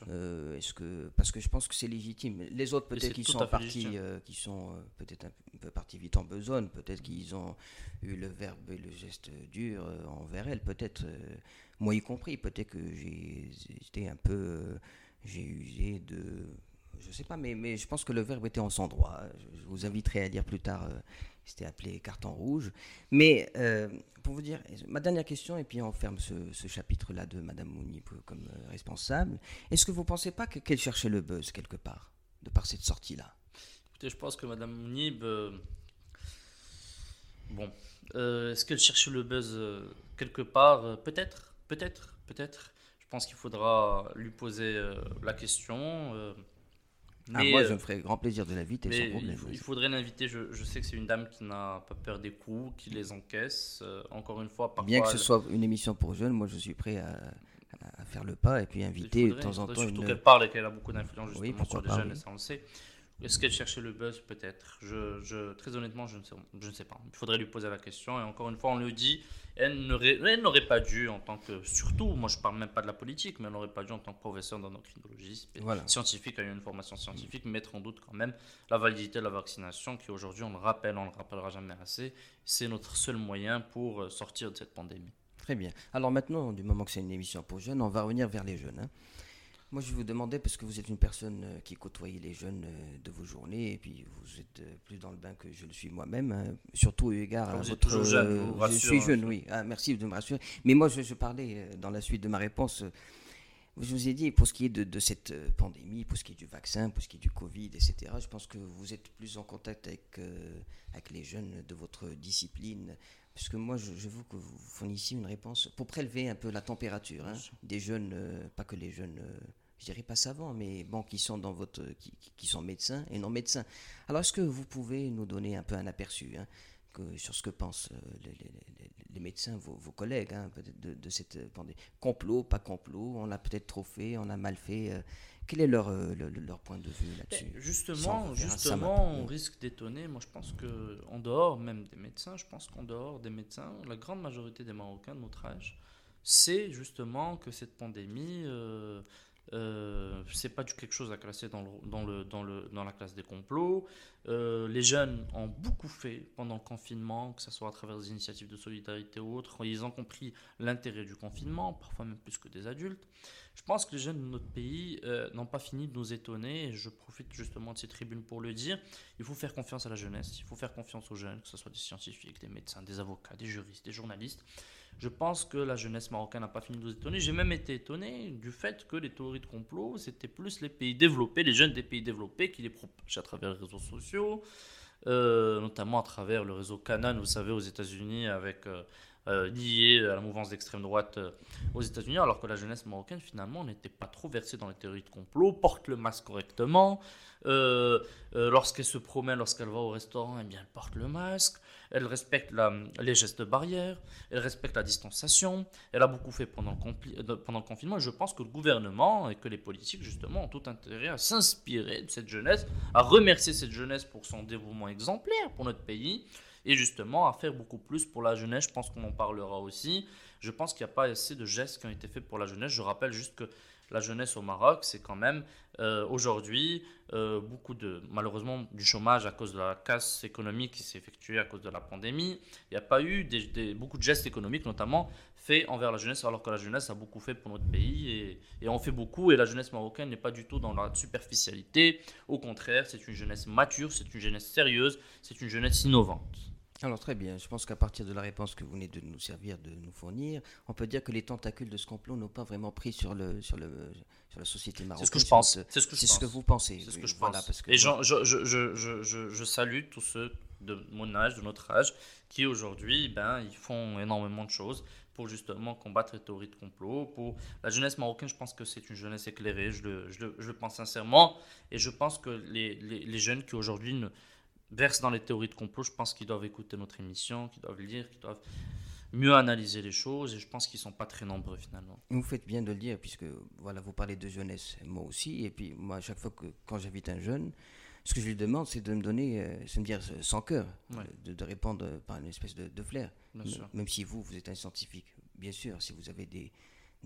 Parce que je pense que c'est légitime. Les autres, peut-être qu'ils sont partis, qui sont peut-être un peu partis vite en besogne, peut-être qu'ils ont eu le verbe et le geste dur envers elle, peut-être, moi y compris, peut-être que j'ai été un peu, j'ai usé de... Je sais pas, mais je pense que le verbe était en son droit. Je vous inviterai à lire plus tard. C'était appelé carton rouge. Mais pour vous dire, ma dernière question, et puis on ferme ce chapitre-là de Madame Mounib comme responsable. Est-ce que vous ne pensez pas qu'elle cherchait le buzz quelque part, de par cette sortie-là? Écoutez, je pense que Mme Mounib, est-ce qu'elle cherche le buzz quelque part? Peut-être. Je pense qu'il faudra lui poser la question. Moi, je me ferai grand plaisir de l'inviter sans problème. Il faudrait l'inviter. Je sais que c'est une dame qui n'a pas peur des coups, qui les encaisse. Encore une fois, parfois. Bien que ce soit une émission pour jeunes, moi je suis prêt à faire le pas et puis inviter de temps en temps surtout qu'elle parle et qu'elle a beaucoup d'influence justement sur les jeunes, oui. et ça on le sait. Est-ce qu'elle cherchait le buzz? Peut-être. Très honnêtement, je ne sais pas. Il faudrait lui poser la question. Et encore une fois, on le dit, elle n'aurait pas dû, en tant que. Surtout, moi je ne parle même pas de la politique, mais elle n'aurait pas dû, en tant que professeur d'endocrinologie scientifique, ayant une formation scientifique, mettre en doute quand même la validité de la vaccination, qui aujourd'hui, on le rappelle, on ne le rappellera jamais assez, c'est notre seul moyen pour sortir de cette pandémie. Très bien. Alors maintenant, du moment que c'est une émission pour jeunes, on va revenir vers les jeunes. Moi, je vous demandais, parce que vous êtes une personne qui côtoie les jeunes de vos journées, et puis vous êtes plus dans le bain que je le suis moi-même, surtout eu égard à vous êtes votre... toujours jeune, vous je suis jeune, oui. Ah, merci de me rassurer. Mais moi, je parlais dans la suite de ma réponse, je vous ai dit, pour ce qui est de cette pandémie, pour ce qui est du vaccin, pour ce qui est du Covid, etc., je pense que vous êtes plus en contact avec les jeunes de votre discipline. Parce que moi, je veux que vous fournissiez une réponse pour prélever un peu la température des jeunes, pas que les jeunes, je dirais pas savants, mais bon, qui sont qui sont médecins et non médecins. Alors, est-ce que vous pouvez nous donner un peu un aperçu sur ce que pensent les médecins, vos collègues, peut-être de cette pandémie? Complot, pas complot, on a peut-être trop fait, on a mal fait. Quel est leur point de vue là-dessus? Justement, on risque d'étonner. Moi, je pense qu'en dehors même des médecins, la grande majorité des Marocains de notre âge, c'est justement que cette pandémie, c'est pas quelque chose à classer dans la classe des complots. Les jeunes ont beaucoup fait pendant le confinement, que ce soit à travers des initiatives de solidarité ou autres. Ils ont compris l'intérêt du confinement, parfois même plus que des adultes. Je pense que les jeunes de notre pays n'ont pas fini de nous étonner, et je profite justement de ces tribunes pour le dire. Il faut faire confiance à la jeunesse, il faut faire confiance aux jeunes, que ce soit des scientifiques, des médecins, des avocats, des juristes, des journalistes. Je pense que la jeunesse marocaine n'a pas fini de nous étonner. J'ai même été étonné du fait que les théories de complot, c'était plus les pays développés, les jeunes des pays développés qui les propagent à travers les réseaux sociaux, notamment à travers le réseau Canan, vous savez, aux États-Unis, lié à la mouvance d'extrême droite aux États-Unis, alors que la jeunesse marocaine, finalement, n'était pas trop versée dans les théories de complot, porte le masque correctement. Lorsqu'elle se promène, lorsqu'elle va au restaurant, eh bien, elle porte le masque. Elle respecte les gestes barrières, elle respecte la distanciation. Elle a beaucoup fait pendant le confinement. Et je pense que le gouvernement et que les politiques, justement, ont tout intérêt à s'inspirer de cette jeunesse, à remercier cette jeunesse pour son dévouement exemplaire pour notre pays, et justement à faire beaucoup plus pour la jeunesse. Je pense qu'on en parlera aussi. Je pense qu'il n'y a pas assez de gestes qui ont été faits pour la jeunesse. Je rappelle juste que la jeunesse au Maroc, c'est quand même aujourd'hui malheureusement du chômage à cause de la casse économique qui s'est effectuée à cause de la pandémie. Il n'y a pas eu beaucoup de gestes économiques, notamment faits envers la jeunesse, alors que la jeunesse a beaucoup fait pour notre pays, et on fait beaucoup, et la jeunesse marocaine n'est pas du tout dans la superficialité. Au contraire, c'est une jeunesse mature, c'est une jeunesse sérieuse, c'est une jeunesse innovante. Alors très bien, je pense qu'à partir de la réponse que vous venez de nous servir, de nous fournir, on peut dire que les tentacules de ce complot n'ont pas vraiment pris sur la société marocaine. C'est ce que je pense. C'est ce que vous pensez. C'est ce que je pense. Parce que et je salue tous ceux de mon âge, de notre âge, qui aujourd'hui, ils font énormément de choses pour justement combattre les théories de complot. Pour la jeunesse marocaine, je pense que c'est une jeunesse éclairée, je le pense sincèrement, et je pense que les jeunes qui aujourd'hui versent dans les théories de complot, je pense qu'ils doivent écouter notre émission, qu'ils doivent lire, qu'ils doivent mieux analyser les choses, et je pense qu'ils ne sont pas très nombreux finalement. Vous faites bien de le dire, puisque voilà, vous parlez de jeunesse, moi aussi, et puis moi, à chaque fois quand j'invite un jeune, ce que je lui demande, c'est de me donner, c'est de me dire sans cœur, de répondre par une espèce de flair. Même si vous êtes un scientifique, bien sûr, si vous avez des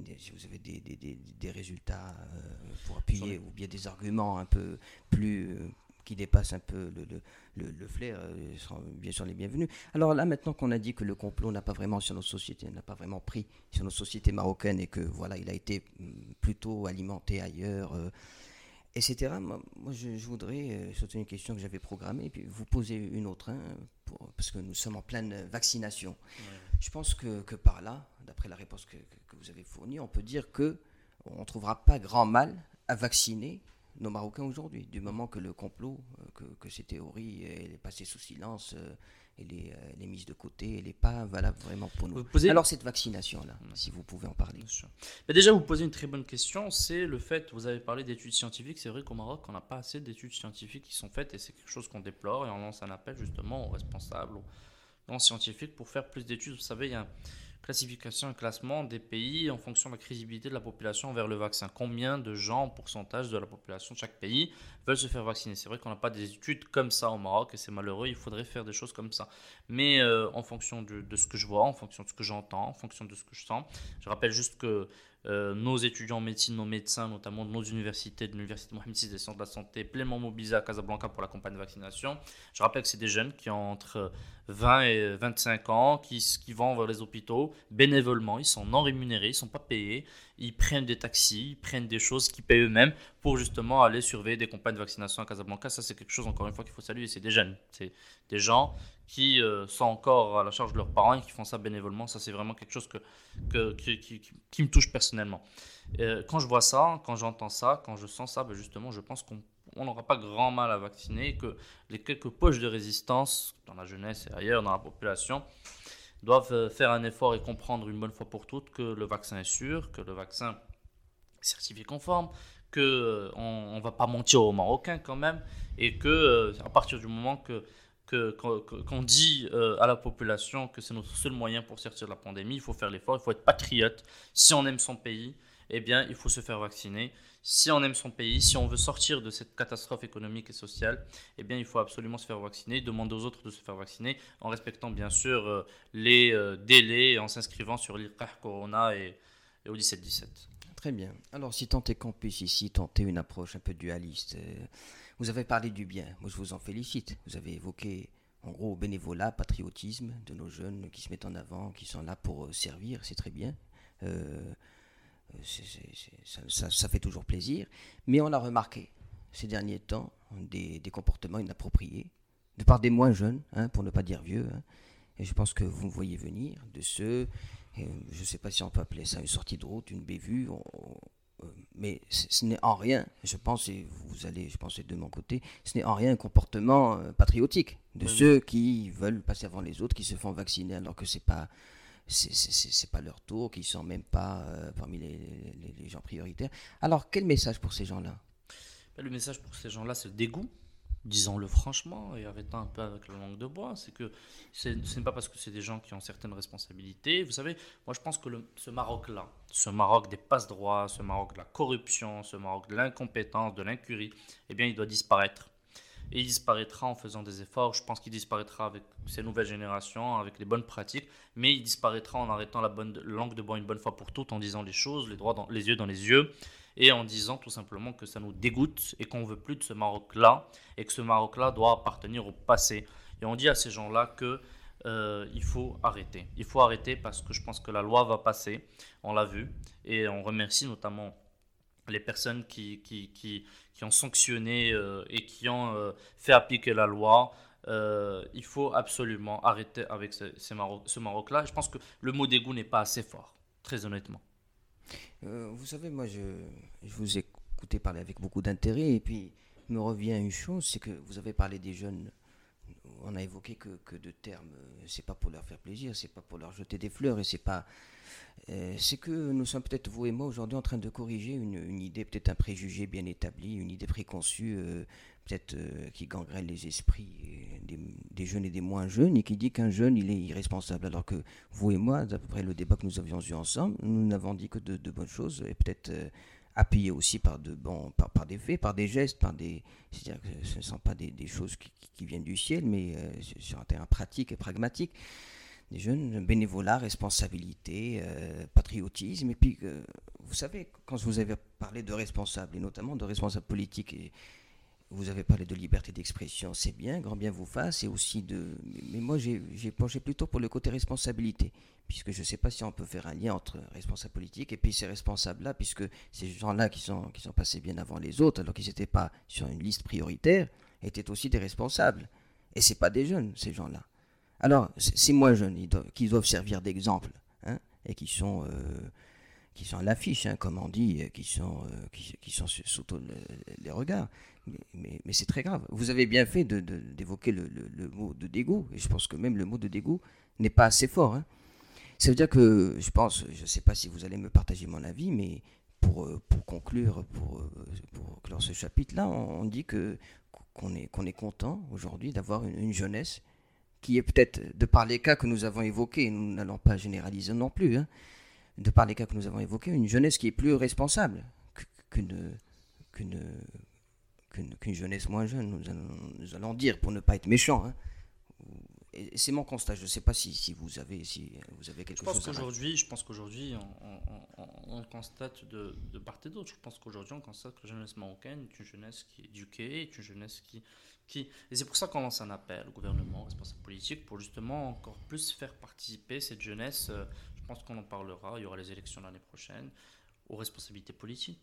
résultats pour appuyer, ou bien des arguments un peu plus... qui dépassent un peu le flair, sont bien sûr les bienvenus. Alors là, maintenant qu'on a dit que le complot n'a pas vraiment sur nos sociétés, n'a pas vraiment pris sur nos sociétés marocaines, et que voilà, il a été plutôt alimenté ailleurs, etc. Moi, je voudrais, c'est une question que j'avais programmée, et puis vous poser une autre, parce que nous sommes en pleine vaccination. Je pense que par là, d'après la réponse que vous avez fournie, on peut dire qu'on ne trouvera pas grand mal à vacciner nos Marocains aujourd'hui, du moment que le complot, que ces théories, elle est passée sous silence, elle est mise de côté, elle n'est pas valable vraiment pour nous. Alors cette vaccination-là, si vous pouvez en parler. Mais déjà, vous posez une très bonne question, c'est le fait, vous avez parlé d'études scientifiques, c'est vrai qu'au Maroc, on n'a pas assez d'études scientifiques qui sont faites, et c'est quelque chose qu'on déplore, et on lance un appel justement aux responsables, aux scientifiques, pour faire plus d'études. Vous savez, il y a classification et classement des pays en fonction de la crédibilité de la population envers le vaccin. Combien de gens, en pourcentage de la population de chaque pays, veulent se faire vacciner. C'est vrai qu'on n'a pas des études comme ça au Maroc et c'est malheureux, il faudrait faire des choses comme ça. Mais en fonction de ce que je vois, en fonction de ce que j'entends, en fonction de ce que je sens, je rappelle juste que nos étudiants en médecine, nos médecins, notamment de nos universités, de l'université Mohamed VI des centres de la santé, pleinement mobilisés à Casablanca pour la campagne de vaccination. Je rappelle que c'est des jeunes qui ont entre 20 et 25 ans, qui vont vers les hôpitaux bénévolement, ils sont non rémunérés, ils ne sont pas payés, ils prennent des taxis, ils prennent des choses qu'ils payent eux-mêmes pour justement aller surveiller des campagnes de vaccination à Casablanca. Ça, c'est quelque chose, encore une fois, qu'il faut saluer. C'est des jeunes, c'est des gens qui sont encore à la charge de leurs parents et qui font ça bénévolement. Ça, c'est vraiment quelque chose qui me touche personnellement. Quand je vois ça, quand j'entends ça, quand je sens ça, ben justement, je pense qu'on n'aura pas grand mal à vacciner et que les quelques poches de résistance dans la jeunesse et ailleurs dans la population doivent faire un effort et comprendre une bonne fois pour toutes que le vaccin est sûr, que le vaccin est certifié conforme, qu'on ne va pas mentir aux Marocains quand même et qu'à partir du moment qu'on dit à la population que c'est notre seul moyen pour sortir de la pandémie, il faut faire l'effort, il faut être patriote. Si on aime son pays, eh bien, il faut se faire vacciner. Si on aime son pays, si on veut sortir de cette catastrophe économique et sociale, eh bien, il faut absolument se faire vacciner, demander aux autres de se faire vacciner, en respectant bien sûr les délais et en s'inscrivant sur l'IRCAH Corona et au 17-17. Très bien. Alors, si tant est qu'on puisse ici tenter une approche un peu dualiste, vous avez parlé du bien. Moi, je vous en félicite. Vous avez évoqué, en gros, bénévolat, patriotisme de nos jeunes qui se mettent en avant, qui sont là pour servir. C'est très bien. Ça fait toujours plaisir. Mais on a remarqué ces derniers temps des comportements inappropriés de part des moins jeunes, pour ne pas dire vieux. Et je pense que vous me voyez venir de ceux, je ne sais pas si on peut appeler ça une sortie de route, une bévue, mais ce n'est en rien, je pense, et vous allez, je pense, de mon côté, ce n'est en rien un comportement patriotique de ceux qui veulent passer avant les autres, qui se font vacciner alors que c'est pas leur tour, qui sont même pas parmi les gens prioritaires. Alors, quel message pour ces gens-là ? Le message pour ces gens-là, c'est le dégoût. Disons-le franchement et arrêtant un peu avec la langue de bois, c'est que ce n'est pas parce que c'est des gens qui ont certaines responsabilités. Vous savez, moi je pense que ce Maroc-là, ce Maroc des passe-droits, ce Maroc de la corruption, ce Maroc de l'incompétence, de l'incurie, eh bien il doit disparaître. Et il disparaîtra en faisant des efforts. Je pense qu'il disparaîtra avec ces nouvelles générations, avec les bonnes pratiques, mais il disparaîtra en arrêtant la langue de bois une bonne fois pour toutes, en disant les choses, les yeux dans les yeux, et en disant tout simplement que ça nous dégoûte et qu'on ne veut plus de ce Maroc-là, et que ce Maroc-là doit appartenir au passé. Et on dit à ces gens-là qu'il faut arrêter. Il faut arrêter parce que je pense que la loi va passer, on l'a vu, et on remercie notamment les personnes qui ont sanctionné et qui ont fait appliquer la loi. Il faut absolument arrêter avec ce Maroc-là. Je pense que le mot dégoût n'est pas assez fort, très honnêtement. Vous savez, moi, je vous ai écouté parler avec beaucoup d'intérêt, et puis il me revient une chose, c'est que vous avez parlé des jeunes. On a évoqué que de termes, c'est pas pour leur faire plaisir, c'est pas pour leur jeter des fleurs, et c'est que nous sommes peut-être, vous et moi, aujourd'hui en train de corriger une idée, peut-être un préjugé bien établi, une idée préconçue, peut-être qui gangrène les esprits des jeunes et des moins jeunes, et qui dit qu'un jeune, il est irresponsable, alors que vous et moi, d'après le débat que nous avions eu ensemble, nous n'avons dit que de bonnes choses, et peut-être appuyé aussi par par des faits, par des gestes, c'est-à-dire que ce ne sont pas des choses qui viennent du ciel, mais sur un terrain pratique et pragmatique. Des jeunes, bénévolat, responsabilité, patriotisme. Et puis, vous savez, quand vous avez parlé de responsables, et notamment de responsables politiques, et vous avez parlé de liberté d'expression, c'est bien, grand bien vous fasse, et aussi mais moi, j'ai penché plutôt pour le côté responsabilité, puisque je ne sais pas si on peut faire un lien entre responsables politiques et puis ces responsables-là, puisque ces gens-là qui sont passés bien avant les autres, alors qu'ils n'étaient pas sur une liste prioritaire, étaient aussi des responsables. Et ce n'est pas des jeunes, ces gens-là. Alors, ces moins jeunes, qui doivent servir d'exemple, et qui sont à l'affiche, comme on dit, qui sont sous les regards. Mais c'est très grave. Vous avez bien fait d'évoquer le mot de dégoût, et je pense que même le mot de dégoût n'est pas assez fort. Ça veut dire que, je ne sais pas si vous allez me partager mon avis, mais pour conclure ce chapitre-là, on dit qu'on est content aujourd'hui d'avoir une jeunesse qui est peut-être, de par les cas que nous avons évoqués, nous n'allons pas généraliser non plus, hein, de par les cas que nous avons évoqués, une jeunesse qui est plus responsable qu'une, qu'une, qu'une jeunesse moins jeune, nous allons dire, pour ne pas être méchant. Hein. Et c'est mon constat. Je ne sais pas si vous avez quelque chose à qu'aujourd'hui, je pense qu'aujourd'hui, on constate de part et d'autre. Je pense qu'aujourd'hui, on constate que la jeunesse marocaine est une jeunesse qui est éduquée, est une jeunesse qui... Et c'est pour ça qu'on lance un appel au gouvernement, aux responsables politiques, pour justement encore plus faire participer cette jeunesse. Je pense qu'on en parlera, il y aura les élections l'année prochaine, aux responsabilités politiques.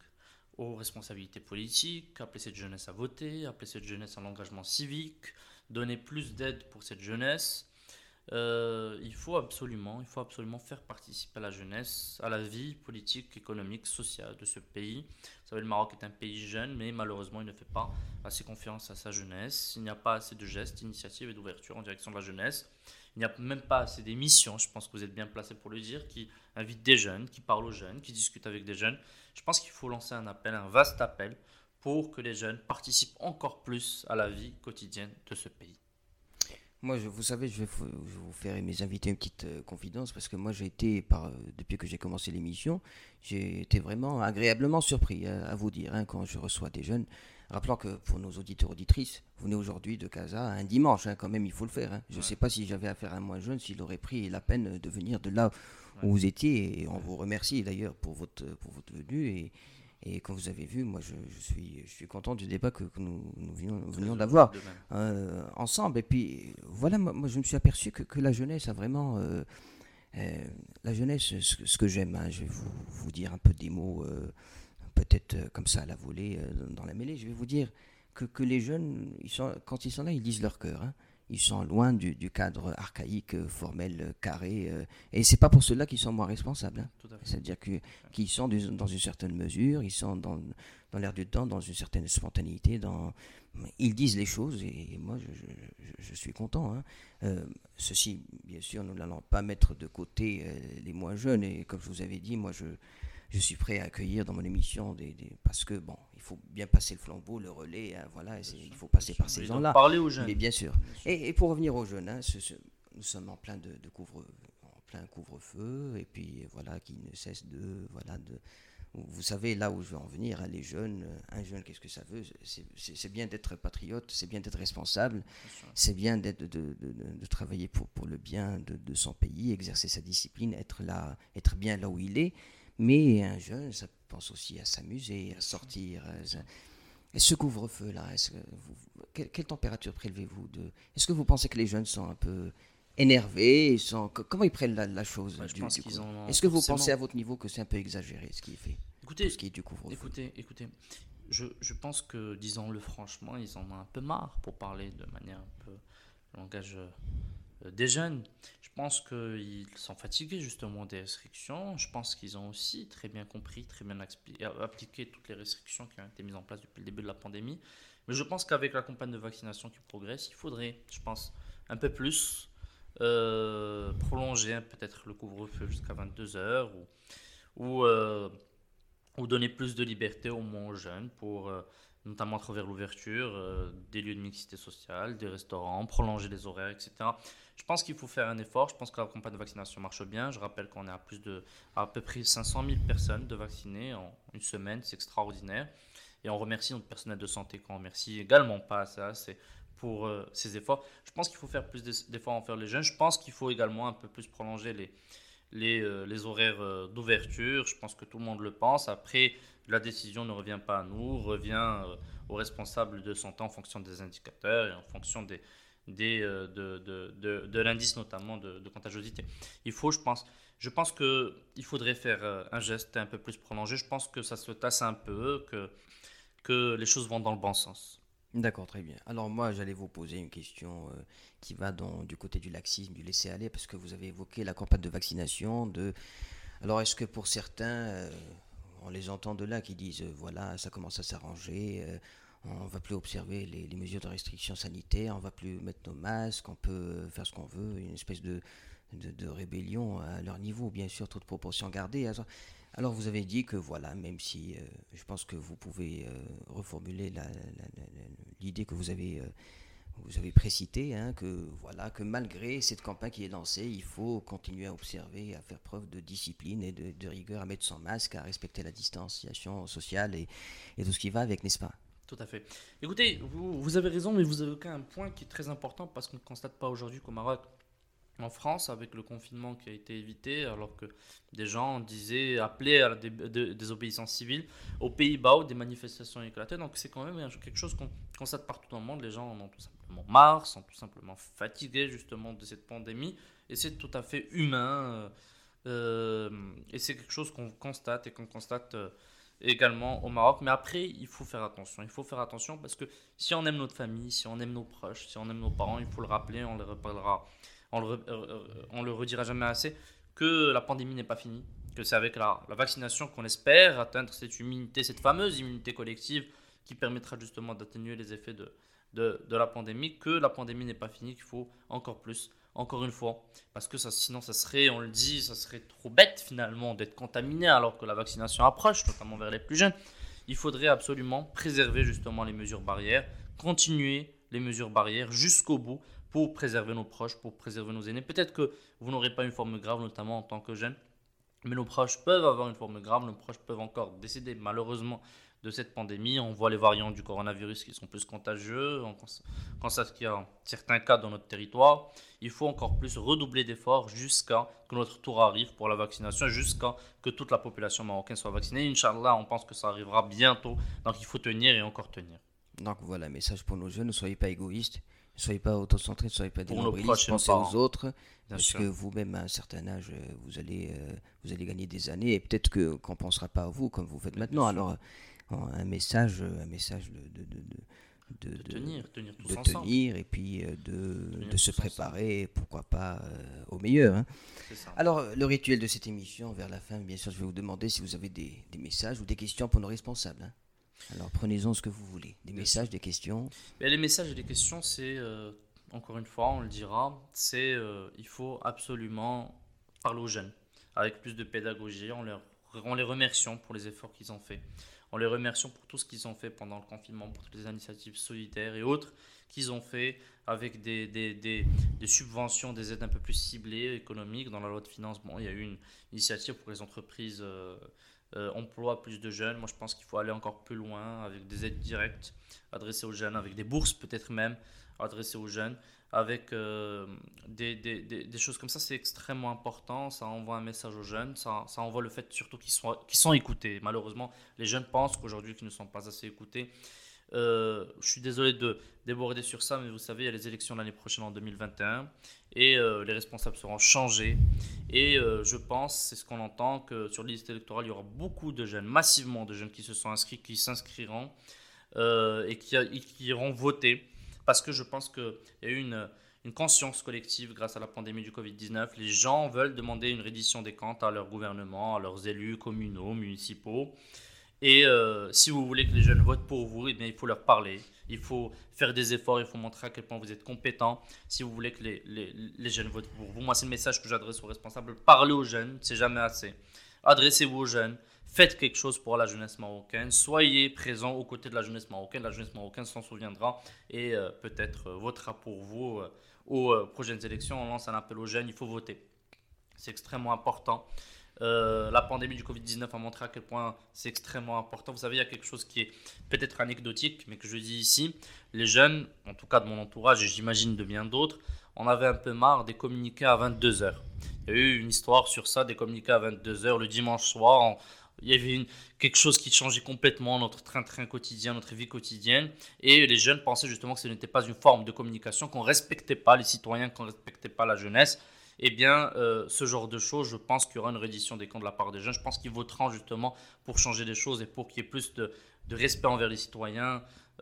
Appeler cette jeunesse à voter, appeler cette jeunesse à l'engagement civique, donner plus d'aide pour cette jeunesse. Il faut absolument faire participer la jeunesse à la vie politique, économique, sociale de ce pays. Vous savez, le Maroc est un pays jeune, mais malheureusement, il ne fait pas assez confiance à sa jeunesse. Il n'y a pas assez de gestes, d'initiatives et d'ouverture en direction de la jeunesse. Il n'y a même pas assez d'émissions, je pense que vous êtes bien placé pour le dire, qui invitent des jeunes, qui parlent aux jeunes, qui discutent avec des jeunes. Je pense qu'il faut lancer un appel, un vaste appel, pour que les jeunes participent encore plus à la vie quotidienne de ce pays. Moi, vous savez, je vais vous faire mes invités une petite confidence parce que moi, depuis que j'ai commencé l'émission, j'ai été vraiment agréablement surpris, à vous dire, hein, quand je reçois des jeunes. Rappelant que pour nos auditeurs auditrices, vous venez aujourd'hui de Casa un dimanche, hein, quand même, il faut le faire. Hein. Je ne sais pas si j'avais affaire à un moins jeune, s'il aurait pris la peine de venir de là où vous étiez. Et on vous remercie d'ailleurs pour votre venue. Et comme vous avez vu, moi je suis content du débat que nous venions d'avoir ensemble. Et puis voilà, moi je me suis aperçu que la jeunesse a vraiment... la jeunesse, ce que j'aime, hein, je vais vous dire un peu des mots, peut-être comme ça à la volée, dans la mêlée, je vais vous dire que les jeunes, quand ils sont là, ils disent leur cœur. Hein. Ils sont loin du cadre archaïque, formel, carré. Et c'est pas pour cela qu'ils sont moins responsables. Hein. C'est-à-dire qu'ils sont dans une certaine mesure, ils sont dans l'air du temps, dans une certaine spontanéité. Ils disent les choses et moi, je suis content. Hein. Ceci, bien sûr, nous n'allons pas mettre de côté les moins jeunes. Et comme je vous avais dit, moi, je suis prêt à accueillir dans mon émission parce que bon, il faut bien passer le flambeau, le relais, hein, voilà, il faut passer par ces gens-là. Parler aux jeunes. Mais bien sûr. Et pour revenir aux jeunes, hein, nous sommes en plein couvre-feu et puis voilà qui ne cesse vous savez là où je veux en venir, hein, les jeunes, un jeune, qu'est-ce que ça veut? C'est bien d'être patriote, c'est bien d'être responsable, c'est bien de travailler pour le bien de son pays, exercer sa discipline, être bien là où il est. Mais un jeune, ça pense aussi à s'amuser, à sortir. Et ce couvre-feu-là, quelle température prélevez-vous Est-ce que vous pensez que les jeunes sont un peu énervés comment ils prennent la chose je pense qu'ils ont Est-ce que vous pensez à votre niveau que c'est un peu exagéré ce qui est fait? Écoutez, ce qui est du couvre-feu. Écoutez. Je pense que, disons-le franchement, ils en ont un peu marre, pour parler de manière un peu langage des jeunes. Je pense qu'ils sont fatigués justement des restrictions. Je pense qu'ils ont aussi très bien compris, très bien appliqué toutes les restrictions qui ont été mises en place depuis le début de la pandémie. Mais je pense qu'avec la campagne de vaccination qui progresse, il faudrait, je pense, un peu plus prolonger peut-être le couvre-feu jusqu'à 22h ou donner plus de liberté au moins aux jeunes pour notamment à travers l'ouverture des lieux de mixité sociale, des restaurants, prolonger les horaires, etc. Je pense qu'il faut faire un effort. Je pense que la campagne de vaccination marche bien. Je rappelle qu'on est à peu près 500 000 personnes de vaccinées en une semaine. C'est extraordinaire. Et on remercie notre personnel de santé qu'on remercie également pas à ça. C'est pour ces efforts. Je pense qu'il faut faire plus d'efforts envers les jeunes. Je pense qu'il faut également un peu plus prolonger les horaires d'ouverture. Je pense que tout le monde le pense. Après, la décision ne revient pas à nous, revient aux responsables de santé en fonction des indicateurs et en fonction de l'indice notamment de contagiosité. Je pense qu'il faudrait faire un geste un peu plus prolongé. Je pense que ça se tasse un peu, que les choses vont dans le bon sens. D'accord, très bien. Alors moi, j'allais vous poser une question qui va du côté du laxisme, du laisser-aller, parce que vous avez évoqué la campagne de vaccination. Alors est-ce que pour certains, on les entend de là qui disent, voilà, ça commence à s'arranger, on ne va plus observer les mesures de restriction sanitaire, on ne va plus mettre nos masques, on peut faire ce qu'on veut, une espèce de rébellion à leur niveau, bien sûr, toute proportion gardée. Alors vous avez dit que voilà, même si je pense que vous pouvez reformuler l'idée que vous avez vous avez précisé que malgré cette campagne qui est lancée, il faut continuer à observer, à faire preuve de discipline et de rigueur, à mettre son masque, à respecter la distanciation sociale et tout ce qui va avec, n'est-ce pas? Tout à fait. Écoutez, vous avez raison, mais vous évoquez un point qui est très important parce qu'on ne constate pas aujourd'hui qu'au Maroc, en France, avec le confinement qui a été évité, alors que des gens appelaient à la désobéissance civile, aux Pays-Bas où des manifestations éclataient. Donc c'est quand même quelque chose qu'on constate partout dans le monde. Les gens en ont tout simplement marre, sont tout simplement fatigués justement de cette pandémie. Et c'est tout à fait humain. Et c'est quelque chose qu'on constate et qu'on constate également au Maroc. Mais après, il faut faire attention. Il faut faire attention parce que si on aime notre famille, si on aime nos proches, si on aime nos parents, il faut le rappeler, on les reparlera, on le redira jamais assez, que la pandémie n'est pas finie, que c'est avec la vaccination qu'on espère atteindre cette immunité, cette fameuse immunité collective qui permettra justement d'atténuer les effets de la pandémie, que la pandémie n'est pas finie, qu'il faut encore plus, encore une fois, parce que sinon ça serait, on le dit, ça serait trop bête finalement d'être contaminé alors que la vaccination approche, notamment vers les plus jeunes. Il faudrait absolument préserver justement les mesures barrières, continuer les mesures barrières jusqu'au bout pour préserver nos proches, pour préserver nos aînés. Peut-être que vous n'aurez pas une forme grave, notamment en tant que jeune, mais nos proches peuvent avoir une forme grave, nos proches peuvent encore décéder malheureusement de cette pandémie. On voit les variants du coronavirus qui sont plus contagieux, on constate qu'il y a certains cas dans notre territoire. Il faut encore plus redoubler d'efforts jusqu'à que notre tour arrive pour la vaccination, jusqu'à que toute la population marocaine soit vaccinée. Inch'Allah, on pense que ça arrivera bientôt, donc il faut tenir et encore tenir. Donc voilà, message pour nos jeunes, ne soyez pas égoïstes, ne soyez pas autocentrés, ne soyez pas des Pour nos nombrilistes, proches et nos pensez parents. aux autres, Bien parce sûr. que vous-même à un certain âge, vous allez gagner des années, et peut-être qu'on ne pensera pas à vous comme vous faites Bien maintenant. sûr. Alors un message De tenir tous de ensemble. tenir, et puis Tenir de se tous ensemble. préparer, pourquoi pas, au meilleur, hein. C'est ça. Alors, le rituel de cette émission, vers la fin, bien sûr, je vais vous demander si vous avez des messages ou des questions pour nos responsables, hein. Alors, prenez-en ce que vous voulez. Des messages, des questions. Mais les messages et les questions, c'est, encore une fois, on le dira, c'est il faut absolument parler aux jeunes avec plus de pédagogie. On les remercions pour les efforts qu'ils ont fait. On les remercions pour tout ce qu'ils ont fait pendant le confinement, pour toutes les initiatives solidaires et autres qu'ils ont fait avec des subventions, des aides un peu plus ciblées, économiques. Dans la loi de finances, bon, il y a eu une initiative pour les entreprises emploient plus de jeunes. Moi, je pense qu'il faut aller encore plus loin avec des aides directes adressées aux jeunes, avec des bourses peut-être même adressées aux jeunes, avec des choses comme ça. C'est extrêmement important. Ça envoie un message aux jeunes. Ça envoie le fait surtout qu'ils sont écoutés. Malheureusement, les jeunes pensent qu'aujourd'hui, qu'ils ne sont pas assez écoutés. Je suis désolé de déborder sur ça, mais vous savez, il y a les élections l'année prochaine en 2021 et les responsables seront changés. Et je pense, c'est ce qu'on entend, que sur les listes électorales, il y aura beaucoup de jeunes, massivement de jeunes qui se sont inscrits, qui s'inscriront et qui iront voter. Parce que je pense qu'il y a eu une conscience collective grâce à la pandémie du Covid-19. Les gens veulent demander une reddition des comptes à leur gouvernement, à leurs élus communaux, municipaux. Et si vous voulez que les jeunes votent pour vous, eh bien, il faut leur parler. Il faut faire des efforts, il faut montrer à quel point vous êtes compétent. Si vous voulez que les jeunes votent pour vous, moi c'est le message que j'adresse aux responsables. Parlez aux jeunes, c'est jamais assez. Adressez-vous aux jeunes, faites quelque chose pour la jeunesse marocaine. Soyez présents aux côtés de la jeunesse marocaine. La jeunesse marocaine s'en souviendra et peut-être votera pour vous aux prochaines élections. On lance un appel aux jeunes, il faut voter. C'est extrêmement important. La pandémie du Covid-19 a montré à quel point c'est extrêmement important. Vous savez, il y a quelque chose qui est peut-être anecdotique, mais que je dis ici. Les jeunes, en tout cas de mon entourage, et j'imagine de bien d'autres, on avait un peu marre des communiqués à 22h. Il y a eu une histoire sur ça, des communiqués à 22h le dimanche soir. Il y avait quelque chose qui changeait complètement notre train-train quotidien, notre vie quotidienne. Et les jeunes pensaient justement que ce n'était pas une forme de communication, qu'on ne respectait pas les citoyens, qu'on ne respectait pas la jeunesse. Eh bien, ce genre de choses, je pense qu'il y aura une reddition des comptes de la part des jeunes. Je pense qu'ils voteront justement pour changer les choses et pour qu'il y ait plus de respect envers les citoyens.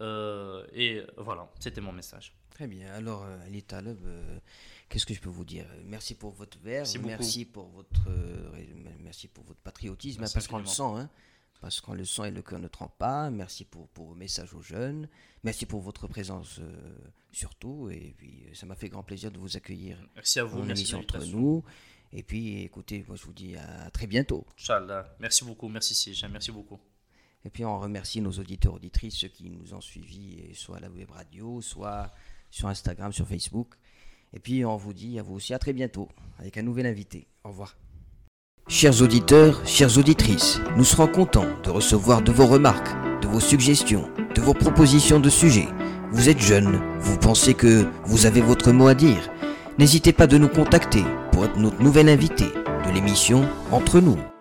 Et voilà, c'était mon message. Très bien. Alors, Ali Taleb, qu'est-ce que je peux vous dire? Merci pour votre verve, Merci beaucoup. merci pour votre patriotisme, Merci parce qu'on le infiniment. sent, hein, parce qu'on le sent et le cœur ne trempe pas. Merci pour vos messages aux jeunes. Merci pour votre présence surtout. Et puis, ça m'a fait grand plaisir de vous accueillir Merci à vous, en merci de émission entre l'invitation. nous. Et puis, écoutez, moi je vous dis à très bientôt. Inch'Allah. Merci beaucoup, merci Sij, merci beaucoup. Et puis, on remercie nos auditeurs, auditrices, ceux qui nous ont suivis, soit à la web radio, soit sur Instagram, sur Facebook. Et puis on vous dit à vous aussi à très bientôt avec un nouvel invité. Au revoir. Chers auditeurs, chères auditrices, nous serons contents de recevoir de vos remarques, de vos suggestions, de vos propositions de sujets. Vous êtes jeune, vous pensez que vous avez votre mot à dire. N'hésitez pas de nous contacter pour être notre nouvel invité de l'émission Entre nous.